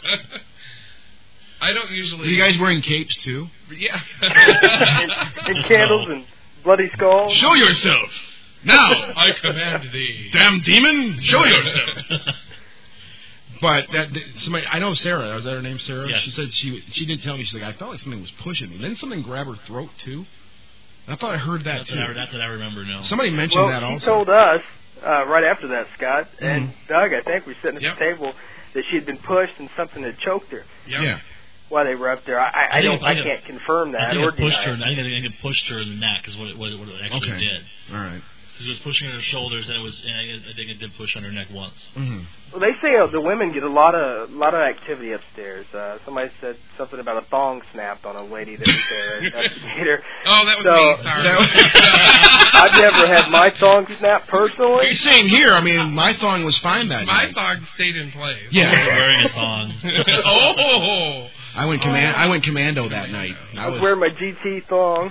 I don't usually. Are you guys wearing capes too? Yeah. and candles and bloody skulls. Show yourself now. I command thee. Damn demon! Show yourself. But somebody, I know Sarah. Was that her name, Sarah? Yes. She said she did tell me, she's like, I felt like something was pushing me. Didn't something grab her throat too? I thought I heard that too. Not that I remember. No. Somebody mentioned that also. She told us right after that, Scott and Doug. I think we were sitting at the table that she had been pushed and something had choked her. Yep. Yeah. While they were up there, I can't confirm that. I think it pushed her in the neck is what it actually did. All right. Because it was pushing her shoulders, and I think it did push on her neck once. Mm-hmm. Well, they say the women get a lot of activity upstairs. Somebody said something about a thong snapped on a lady that was there at the theater. Oh, that was me. Sorry. I've never had my thong snapped personally. Same here. I mean, my thong was fine that night. My thong stayed in place. Yeah. I was wearing a thong. Oh. I went commando that night. I was wearing my GT thong.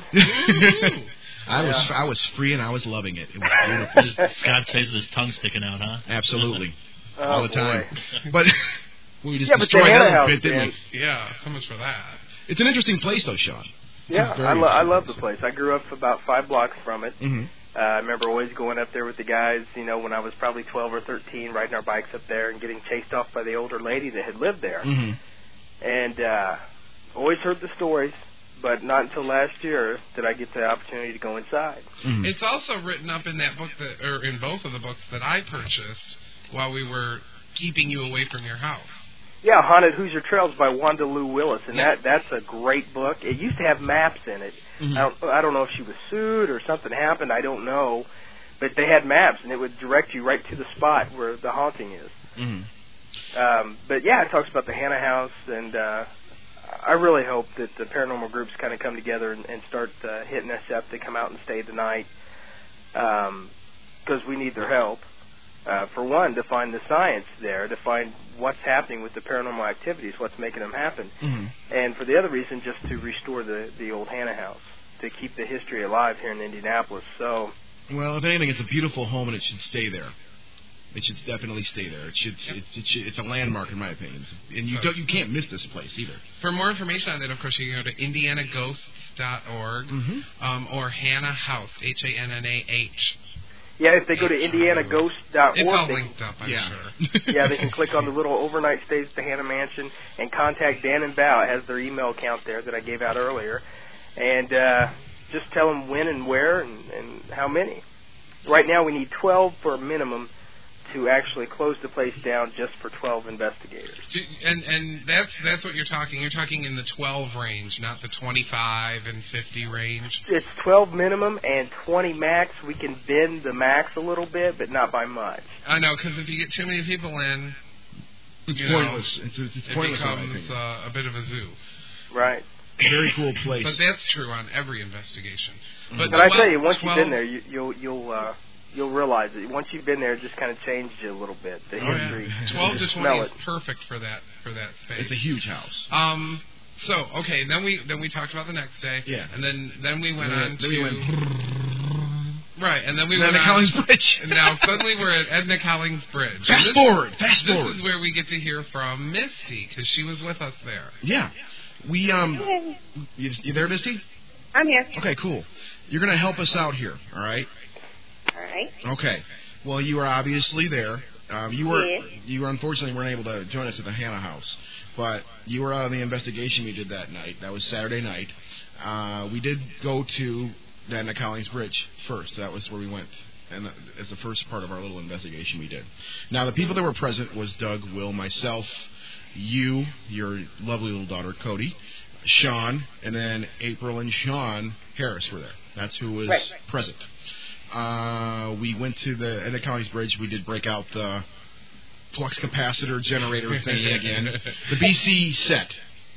I was free and I was loving it. It was beautiful. Scott's face with his tongue sticking out, huh? Absolutely. All the time. But we just destroyed that bit, didn't we? Yeah, so much for that. It's an interesting place, though, Sean. Yeah, I love the place. I grew up about 5 blocks from it. Mm-hmm. I remember always going up there with the guys, when I was probably 12 or 13, riding our bikes up there and getting chased off by the older lady that had lived there. Mm-hmm. And always heard the stories, but not until last year did I get the opportunity to go inside. Mm-hmm. It's also written up in that book, or in both of the books that I purchased while we were keeping you away from your house. Yeah, Haunted Hoosier Trails by Wanda Lou Willis, and that's a great book. It used to have maps in it. Mm-hmm. I don't know if she was sued or something happened. I don't know, but they had maps, and it would direct you right to the spot where the haunting is. Mm-hmm. But yeah, it talks about the Hannah House, and I really hope that the paranormal groups kind of come together and start hitting us up to come out and stay the night, because we need their help. For one, to find the science there, to find what's happening with the paranormal activities, what's making them happen. Mm-hmm. And for the other reason, just to restore the old Hannah House, to keep the history alive here in Indianapolis. So, well, if anything, it's a beautiful home, and it should stay there. It should definitely stay there. It's a landmark, in my opinion. And you can't miss this place either. For more information on that, of course, you can go to indianaghosts.org or Hannah House, HANNAH. Yeah, if they go to indianaghost.org, it's all linked up, I'm sure. Yeah, they can click on the little overnight stays at the Hannah Mansion and contact Dan and Bow. It has their email account there that I gave out earlier. And just tell them when and where and how many. Right now we need 12 for a minimum to actually close the place down just for 12 investigators. And that's what you're talking. You're talking in the 12 range, not the 25 and 50 range. It's 12 minimum and 20 max. We can bend the max a little bit, but not by much. I know, because if you get too many people in, it's pointless. It's pointless. It becomes a bit of a zoo. Right. Very cool place. But that's true on every investigation. Mm-hmm. But I tell you, once you've been there, you'll realize that once you've been there, it just kind of changed you a little bit. The history. 12 to 20 is perfect for that space. It's a huge house. So okay, then we talked about the next day. Yeah. And then we went on to. We went. Right, and then we went Edna Collins Bridge. And now suddenly we're at Edna Collins Bridge. Fast forward. This is where we get to hear from Misty, because she was with us there. Yeah. We you there, Misty? I'm here. Okay, cool. You're going to help us out here, all right? All right. Okay. Well, you were obviously there. You unfortunately weren't able to join us at the Hannah House, but you were on the investigation we did that night. That was Saturday night. We did go to the Edna Collins Bridge first. That was where we went, and as the first part of our little investigation we did. Now, the people that were present was Doug, Will, myself, you, your lovely little daughter, Cody, Sean, and then April and Sean Harris were there. That's who was present. We went to the Edna Collins Bridge. We did break out the flux capacitor generator thingy again. The BC set.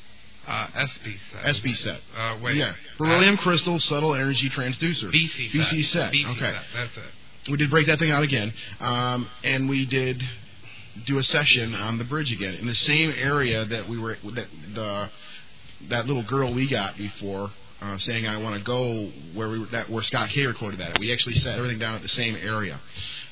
SB set. SB set. Wait. Yeah. Beryllium crystal subtle energy transducer. BC set. BC okay. Set. That's it. We did break that thing out again. And we did do a session on the bridge again in the same area that we were that little girl we got before saying I want to go where Scott K recorded that. We actually set everything down at the same area.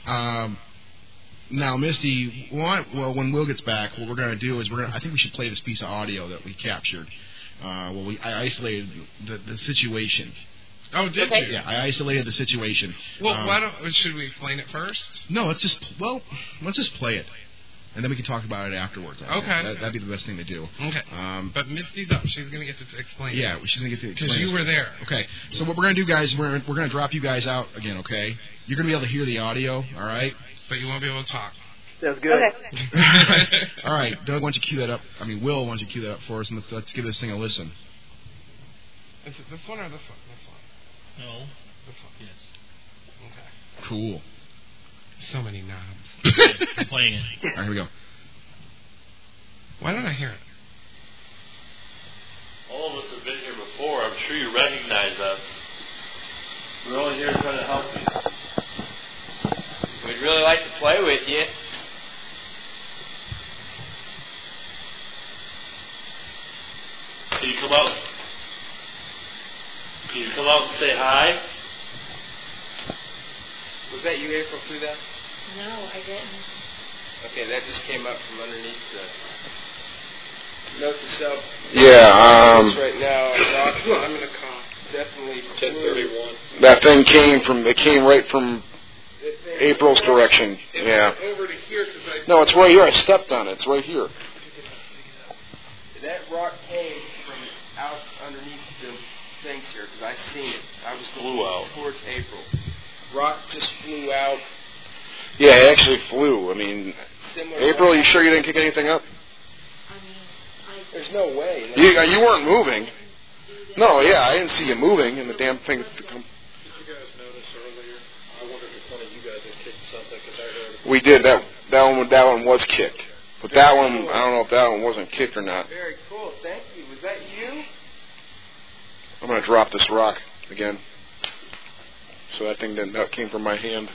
Now, Misty, when Will gets back, what we're going to do is I think we should play this piece of audio that we captured. I isolated the situation. Oh, did you? Yeah, I isolated the situation. Well, should we explain it first? No, let's just play it. And then we can talk about it afterwards. Okay. That'd be the best thing to do. Okay. But Misty's up. She's going to get to explain it. Yeah, she's going to get to explain it. Because you were there. Okay. So what we're going to do, guys, we're going to drop you guys out again, okay? You're going to be able to hear the audio, all right? But you won't be able to talk. That's good. Okay. All right. Doug, why don't you cue that up? Will, why don't you cue that up for us, and let's give this thing a listen. Is it this one or this one? This one. No. This one. Yes. Okay. Cool. So many knobs. I'm playing it. All right, here we go. Why don't I hear it? All of us have been here before. I'm sure you recognize us. We're only here trying to help you. We'd really like to play with you. Can you come out? Can you come out and say hi? Was that you, April, through that? No, I didn't. Okay, that just came up from underneath Note to self. Yeah. Right now, I'm gonna cough. definitely 10:31. That thing came right from April's direction. Yeah. Over to here because I. No, it's right here. I stepped on it. It's right here. That rock came from out underneath the things here because I seen it. I was Flew out. towards April. Rock just flew out. Yeah, it actually flew. I mean, Similar. April, you sure you didn't kick anything up? There's no way. You weren't moving. No, yeah, I didn't see you moving, and the damn thing. Did you guys notice earlier? I wondered if one of you guys had kicked something because I heard. We did that. That one was kicked, but that one, I don't know if that one wasn't kicked or not. Very cool. Thank you. Was that you? I'm gonna drop this rock again. So that thing that came from my hand.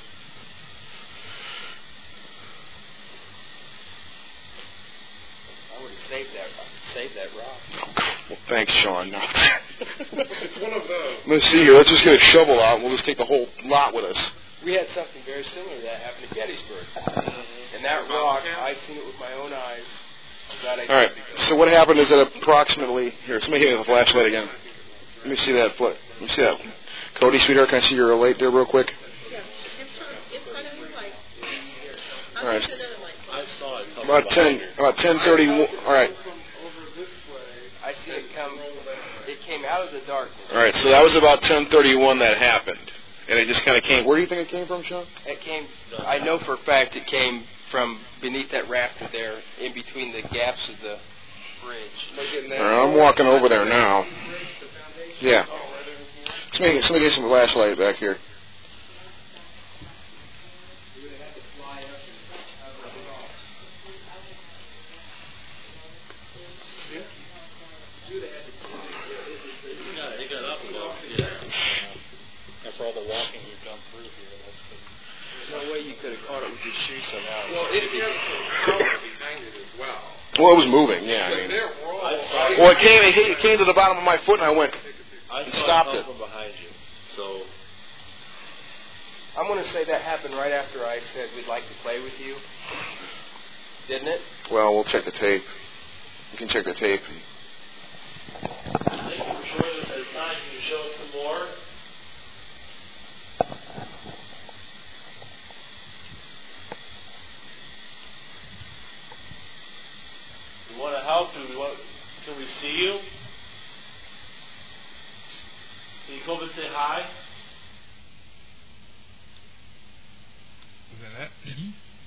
I would have saved that rock. Well, thanks, Sean. No. It's one of those. Let's see here. Let's just get a shovel out, and we'll just take the whole lot with us. We had something very similar to that happen at Gettysburg. And that rock, I seen it with my own eyes. I'm glad I did. All right. So what happened is that approximately here. Somebody hit me with a flashlight again. Let me see that foot. Let me see that. Cody, sweetheart, can I see your light there real quick? Yeah, in front of your light. All right. I saw it. About 10:31. All right. I seen it come. It came out of the darkness. All right. So that was about 10:31 that happened, and it just kind of came. Where do you think it came from, Sean? It came. I know for a fact it came from beneath that rafter there, in between the gaps of the bridge. All right, I'm walking over there now. Yeah. Somebody get some flashlight back here. It got up about, after all the walking you've done through here. There's no way you could have caught it with your shoe somehow. Well, it had power behind it as well. Well, it was moving. Yeah, I mean. Well, it came to the bottom of my foot, and I went and stopped it. From behind you. So I'm going to say that happened right after I said we'd like to play with you. Didn't it? Well, we'll check the tape. You can check the tape. I think you were showing us at a time. Can you show us some more? We want to help you. Can we see you? Can you come and say hi? Is that it? Mm-hmm.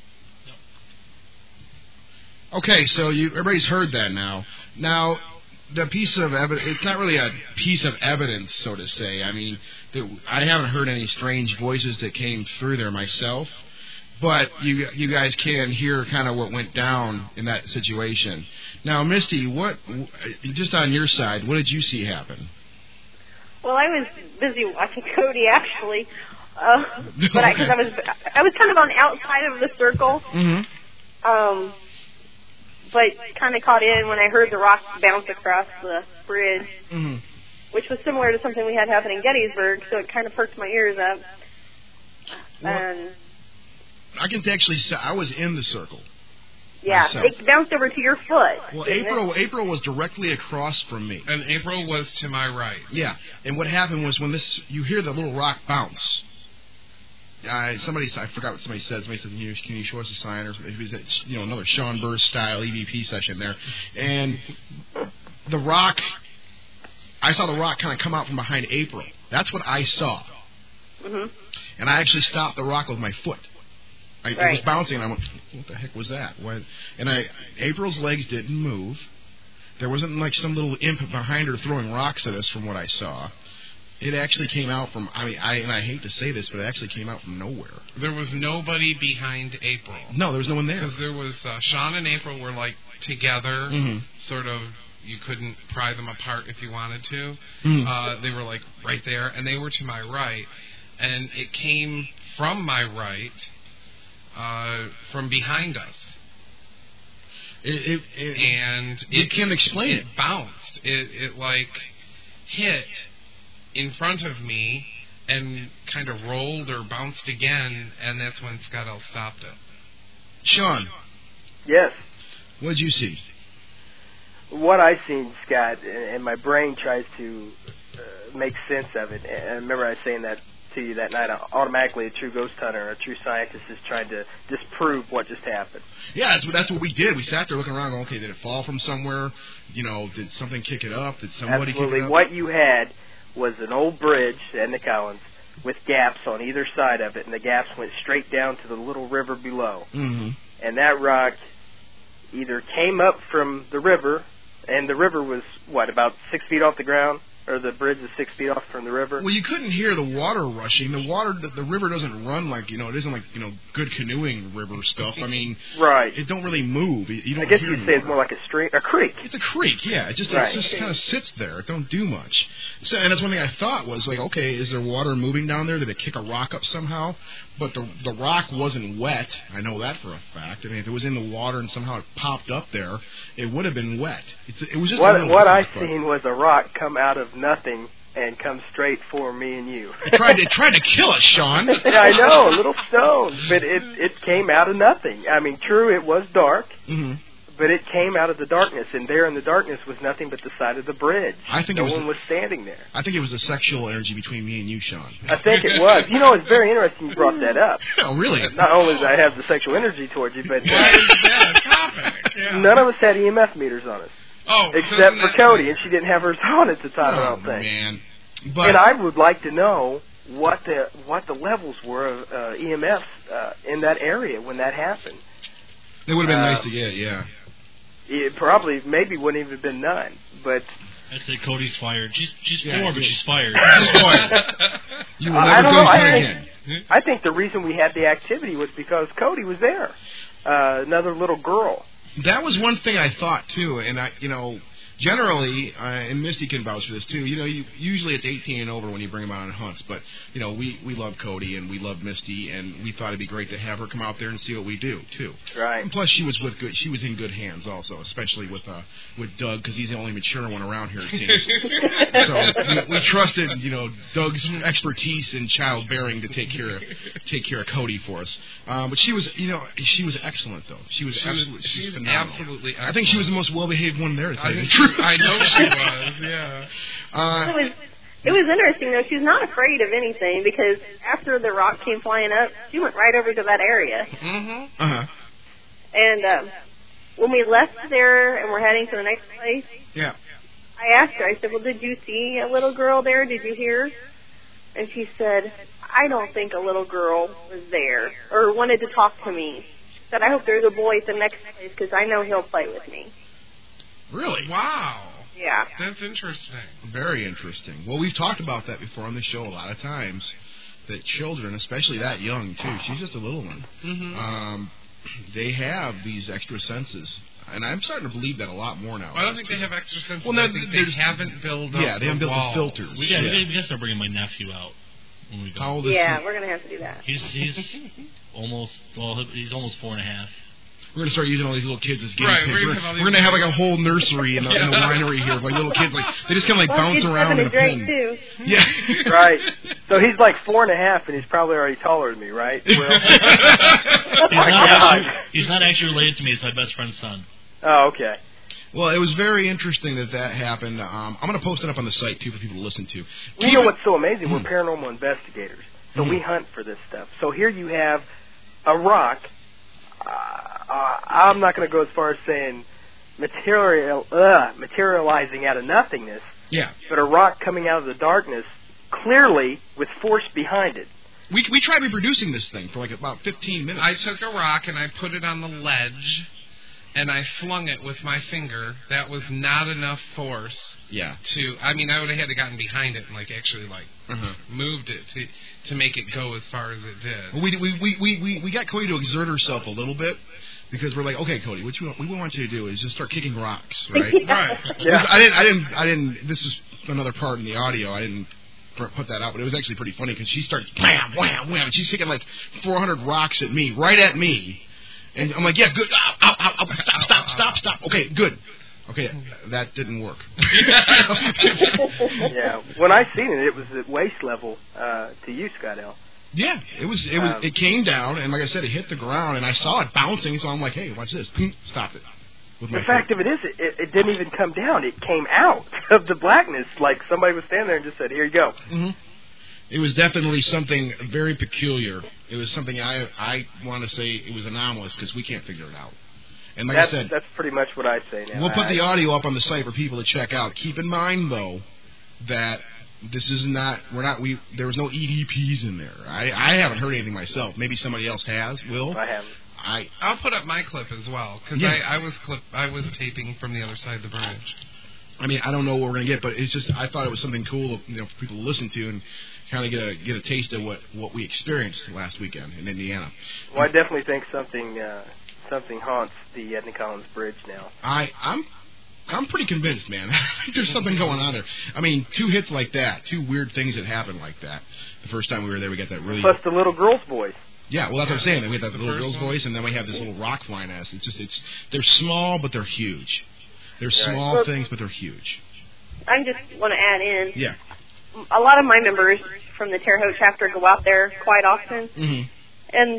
Okay, so everybody's heard that now. Now, the piece of evidence, it's not really a piece of evidence, so to say. I mean, I haven't heard any strange voices that came through there myself, but you guys can hear kind of what went down in that situation. Now, Misty, just on your side, what did you see happen? Well, I was busy watching Cody, actually, but because I was kind of on the outside of the circle. Mm-hmm. But kind of caught in when I heard the rock bounce across the bridge, mm-hmm. which was similar to something we had happen in Gettysburg, so it kind of perked my ears up. And I can actually say I was in the circle. Yeah, myself. It bounced over to your foot. Well, April was directly across from me. And April was to my right. Yeah, and what happened was when you hear the little rock bounce. I forgot what somebody said. Somebody said, "Can you show us a sign?" Or it was another Sean Burr style EVP session there, and the rock. I saw the rock kind of come out from behind April. That's what I saw. Mm-hmm. And I actually stopped the rock with my foot. It was bouncing, and I went, "What the heck was that?" April's legs didn't move. There wasn't like some little imp behind her throwing rocks at us, from what I saw. It actually came out from, and I hate to say this, but it actually came out from nowhere. There was nobody behind April. No, there was no one there. Because there was, Sean and April were like together, mm-hmm. sort of, you couldn't pry them apart if you wanted to. Mm-hmm. They were like right there, and they were to my right, and it came from my right, from behind us. You can't explain it. It bounced. It like hit in front of me and kind of rolled or bounced again, and that's when Scott L. stopped it. Sean. Yes. What did you see? what I've seen, Scott, and my brain tries to make sense of it. And I remember I was saying that to you that night. Automatically, a true ghost hunter, a true scientist, is trying to disprove what just happened. Yeah, that's what we did. We sat there looking around, going, okay, did it fall from somewhere? Did something kick it up? Did somebody Absolutely. kick it up? What you had was an old bridge at the Collins with gaps on either side of it, and the gaps went straight down to the little river below. Mm-hmm. And that rock either came up from the river, and the river was, about 6 feet off the ground? Or the bridge is 6 feet off from the river? Well, you couldn't hear the water rushing. The river doesn't run like, it isn't like, good canoeing river stuff. I mean, right. It don't really move. You don't I guess hear you'd say it's more like a creek. It's a creek, yeah. It just kind of sits there. It don't do much. So, and that's one thing I thought was, like, okay, is there water moving down there? Did it kick a rock up somehow? But the rock wasn't wet. I know that for a fact. I mean, if it was in the water and somehow it popped up there, it would have been wet. It was just what I seen was a rock come out of nothing and come straight for me and you. It tried to kill us, Sean. Yeah, I know, a little stone, but it came out of nothing. I mean, true, it was dark, but it came out of the darkness, and there in the darkness was nothing but the side of the bridge. No one was standing there. I think it was the sexual energy between me and you, Sean. I think it was. It's very interesting you brought that up. Oh, really? Not only did I have the sexual energy towards you, but why is that a topic? Yeah. None of us had EMF meters on us. Oh, except for Cody, and she didn't have hers on at the time. I don't think. Man. And I would like to know what the levels were of EMFs in that area when that happened. It would have been nice to get, yeah. It probably, maybe wouldn't even have been none, but... I'd say Cody's fired. She's poor, but she's fired. She's fired. You will never go again. I think the reason we had the activity was because Cody was there. Another little girl. That was one thing I thought, too, and generally, and Misty can vouch for this too, usually it's 18 and over when you bring them out on hunts, but, we love Cody and we love Misty, and we thought it'd be great to have her come out there and see what we do, too. Right. And plus, she was in good hands also, especially with Doug, because he's the only mature one around here, it seems. So, we trusted, Doug's expertise in childbearing to take care of Cody for us. But she was excellent, though. She was phenomenal. Absolutely excellent. I think she was the most well-behaved one there, to tell you the truth. I know she was, yeah. It was interesting, though. She was not afraid of anything because after the rock came flying up, she went right over to that area. Mm-hmm. Uh-huh. And when we left there and we're heading to the next place, yeah, I asked her, I said, well, did you see a little girl there? Did you hear? And she said, I don't think a little girl was there or wanted to talk to me. She said, I hope there's a boy at the next place because I know he'll play with me. Really? Wow. Yeah. That's interesting. Very interesting. Well, we've talked about that before on the show a lot of times, that children, especially that young, too, she's just a little one, they have these extra senses. And I'm starting to believe that a lot more now. I don't think they have extra senses. Well, no, I think they haven't built up they haven't built the filters. We gotta start bringing my nephew out when we go. How old is he? We're going to have to do that. He's almost 4.5. We're going to start using all these little kids as guinea pigs. We're going to have like a whole nursery in the winery here of like little kids. Like they just kind of like bounce around in a pen. Too. Yeah. Right. So he's like 4.5, and he's probably already taller than me, right? Will? He's not actually related to me. It's my best friend's son. Oh, okay. Well, it was very interesting that happened. I'm going to post it up on the site, too, for people to listen to. You know what's so amazing? We're paranormal investigators, so we hunt for this stuff. So here you have a rock. I'm not going to go as far as saying materializing out of nothingness. Yeah. But a rock coming out of the darkness, clearly with force behind it. We tried reproducing this thing for like about 15 minutes. I took a rock and I put it on the ledge, and I flung it with my finger. That was not enough force. Yeah. I would have had to gotten behind it and actually moved it to make it go as far as it did. Well, we got Cody to exert herself a little bit because we're like, okay, Cody, what we want you to do is just start kicking rocks, right? Right. Yeah. I didn't. This is another part in the audio. I didn't put that out, but it was actually pretty funny because she starts wham, wham, wham, and she's kicking like 400 rocks at me, right at me. And I'm like, yeah, good. Ow, stop. Okay, good. Okay, that didn't work. Yeah, when I seen it was at waist level to you, Scott L. Yeah, it came down, and like I said, it hit the ground, and I saw it bouncing, so I'm like, hey, watch this. Stop it. The fact of it is, it didn't even come down. It came out of the blackness, like somebody was standing there and just said, "Here you go." Mm-hmm. It was definitely something very peculiar. It was something I want to say it was anomalous because we can't figure it out. And like I said, that's pretty much what I say now. We'll put the audio up on the site for people to check out. Keep in mind, though, that this is not. There was no EVPs in there. I haven't heard anything myself. Maybe somebody else has. Will? I haven't. I'll put up my clip as well because I was taping from the other side of the bridge. I mean, I don't know what we're gonna get, but it's just I thought it was something cool, for people to listen to and kind of get a taste of what we experienced last weekend in Indiana. Well, I definitely think something haunts the Edna Collins Bridge now. I'm pretty convinced, man. I think there's something going on there. I mean, 2 hits like that, 2 weird things that happened like that. The first time we were there, we got that really. Plus the little girl's voice. Yeah, well, that's what I'm saying. Then we have that little girl's voice, and then we have this little rock flying at us. They're small, but they're huge. They're small things, but they're huge. I just want to add in. Yeah. A lot of my members from the Terre Haute chapter go out there quite often, and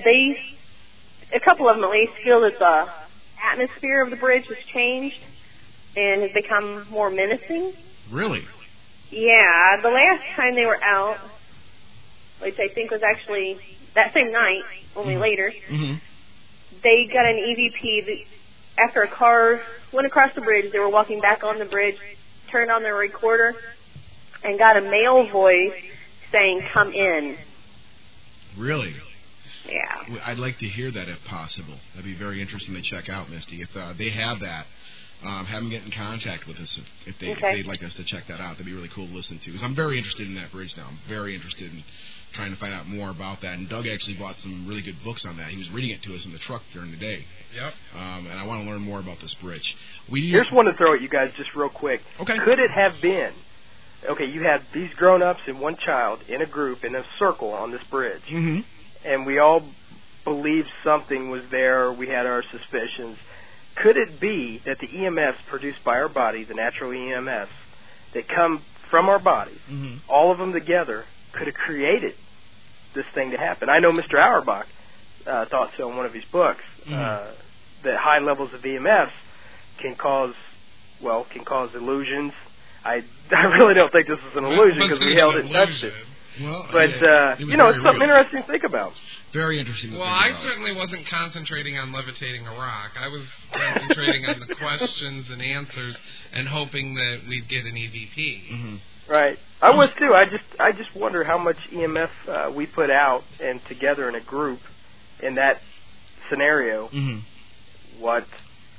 a couple of them at least, feel that the atmosphere of the bridge has changed and has become more menacing. Really? Yeah. The last time they were out, which I think was actually that same night, only later, they got an EVP that after a car went across the bridge, they were walking back on the bridge, turned on their recorder, and got a male voice saying, "Come in." Really? Yeah. I'd like to hear that if possible. That'd be very interesting to check out, Misty. If they have that, have them get in contact with us if they'd like us to check that out. That'd be really cool to listen to. Because I'm very interested in that bridge now. I'm very interested in trying to find out more about that. And Doug actually bought some really good books on that. He was reading it to us in the truck during the day. Yep. And I want to learn more about this bridge. Here's one to throw at you guys just real quick. Okay. Could it have been, you had these grown-ups and one child in a group, in a circle on this bridge, and we all believed something was there, we had our suspicions. Could it be that the EMFs produced by our body, the natural EMFs, that come from our bodies, all of them together, could have created this thing to happen? I know Mr. Auerbach thought so in one of his books, that high levels of EMFs can cause illusions. I really don't think this is an illusion because we held it and touched it. Well, but, it's something interesting to think about. Very interesting to think about. I certainly wasn't concentrating on levitating a rock. I was concentrating on the questions and answers and hoping that we'd get an EVP. Right. I was too. I just wonder how much EMF we put out and together in a group in that scenario. What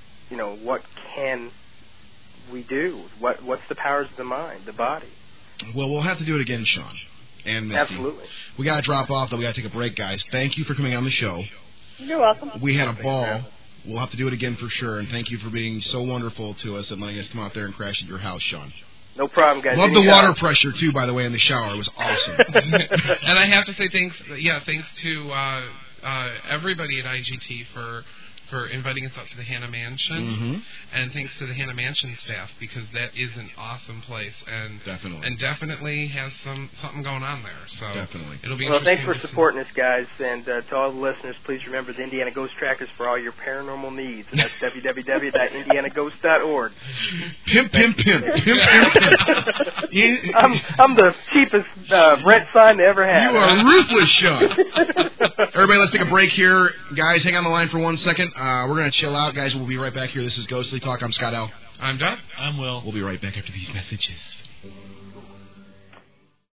can we do? What's the powers of the mind, the body? Well, we'll have to do it again, Sean. And Misty. Absolutely. We got to drop off, though. We got to take a break, guys. Thank you for coming on the show. You're welcome. We had a ball. We'll have to do it again for sure. And thank you for being so wonderful to us and letting us come out there and crash at your house, Sean. No problem, guys. Love the water pressure, too, by the way, in the shower. It was awesome. And I have to say thanks to everybody at IGT for inviting us out to the Hannah Mansion, and thanks to the Hannah Mansion staff because that is an awesome place and definitely has something going on there. So definitely, it'll be well. Thanks for supporting us, guys, and to all the listeners, please remember the Indiana Ghost Trackers for all your paranormal needs, and that's www.indianaghost.org. Pimp. I'm the cheapest rent sign they ever had. You are ruthless, Sean. Everybody, let's take a break here, guys. Hang on the line for 1 second. We're going to chill out, guys. We'll be right back here. This is Ghostly Talk. I'm Scott L. I'm Doug. I'm Will. We'll be right back after these messages.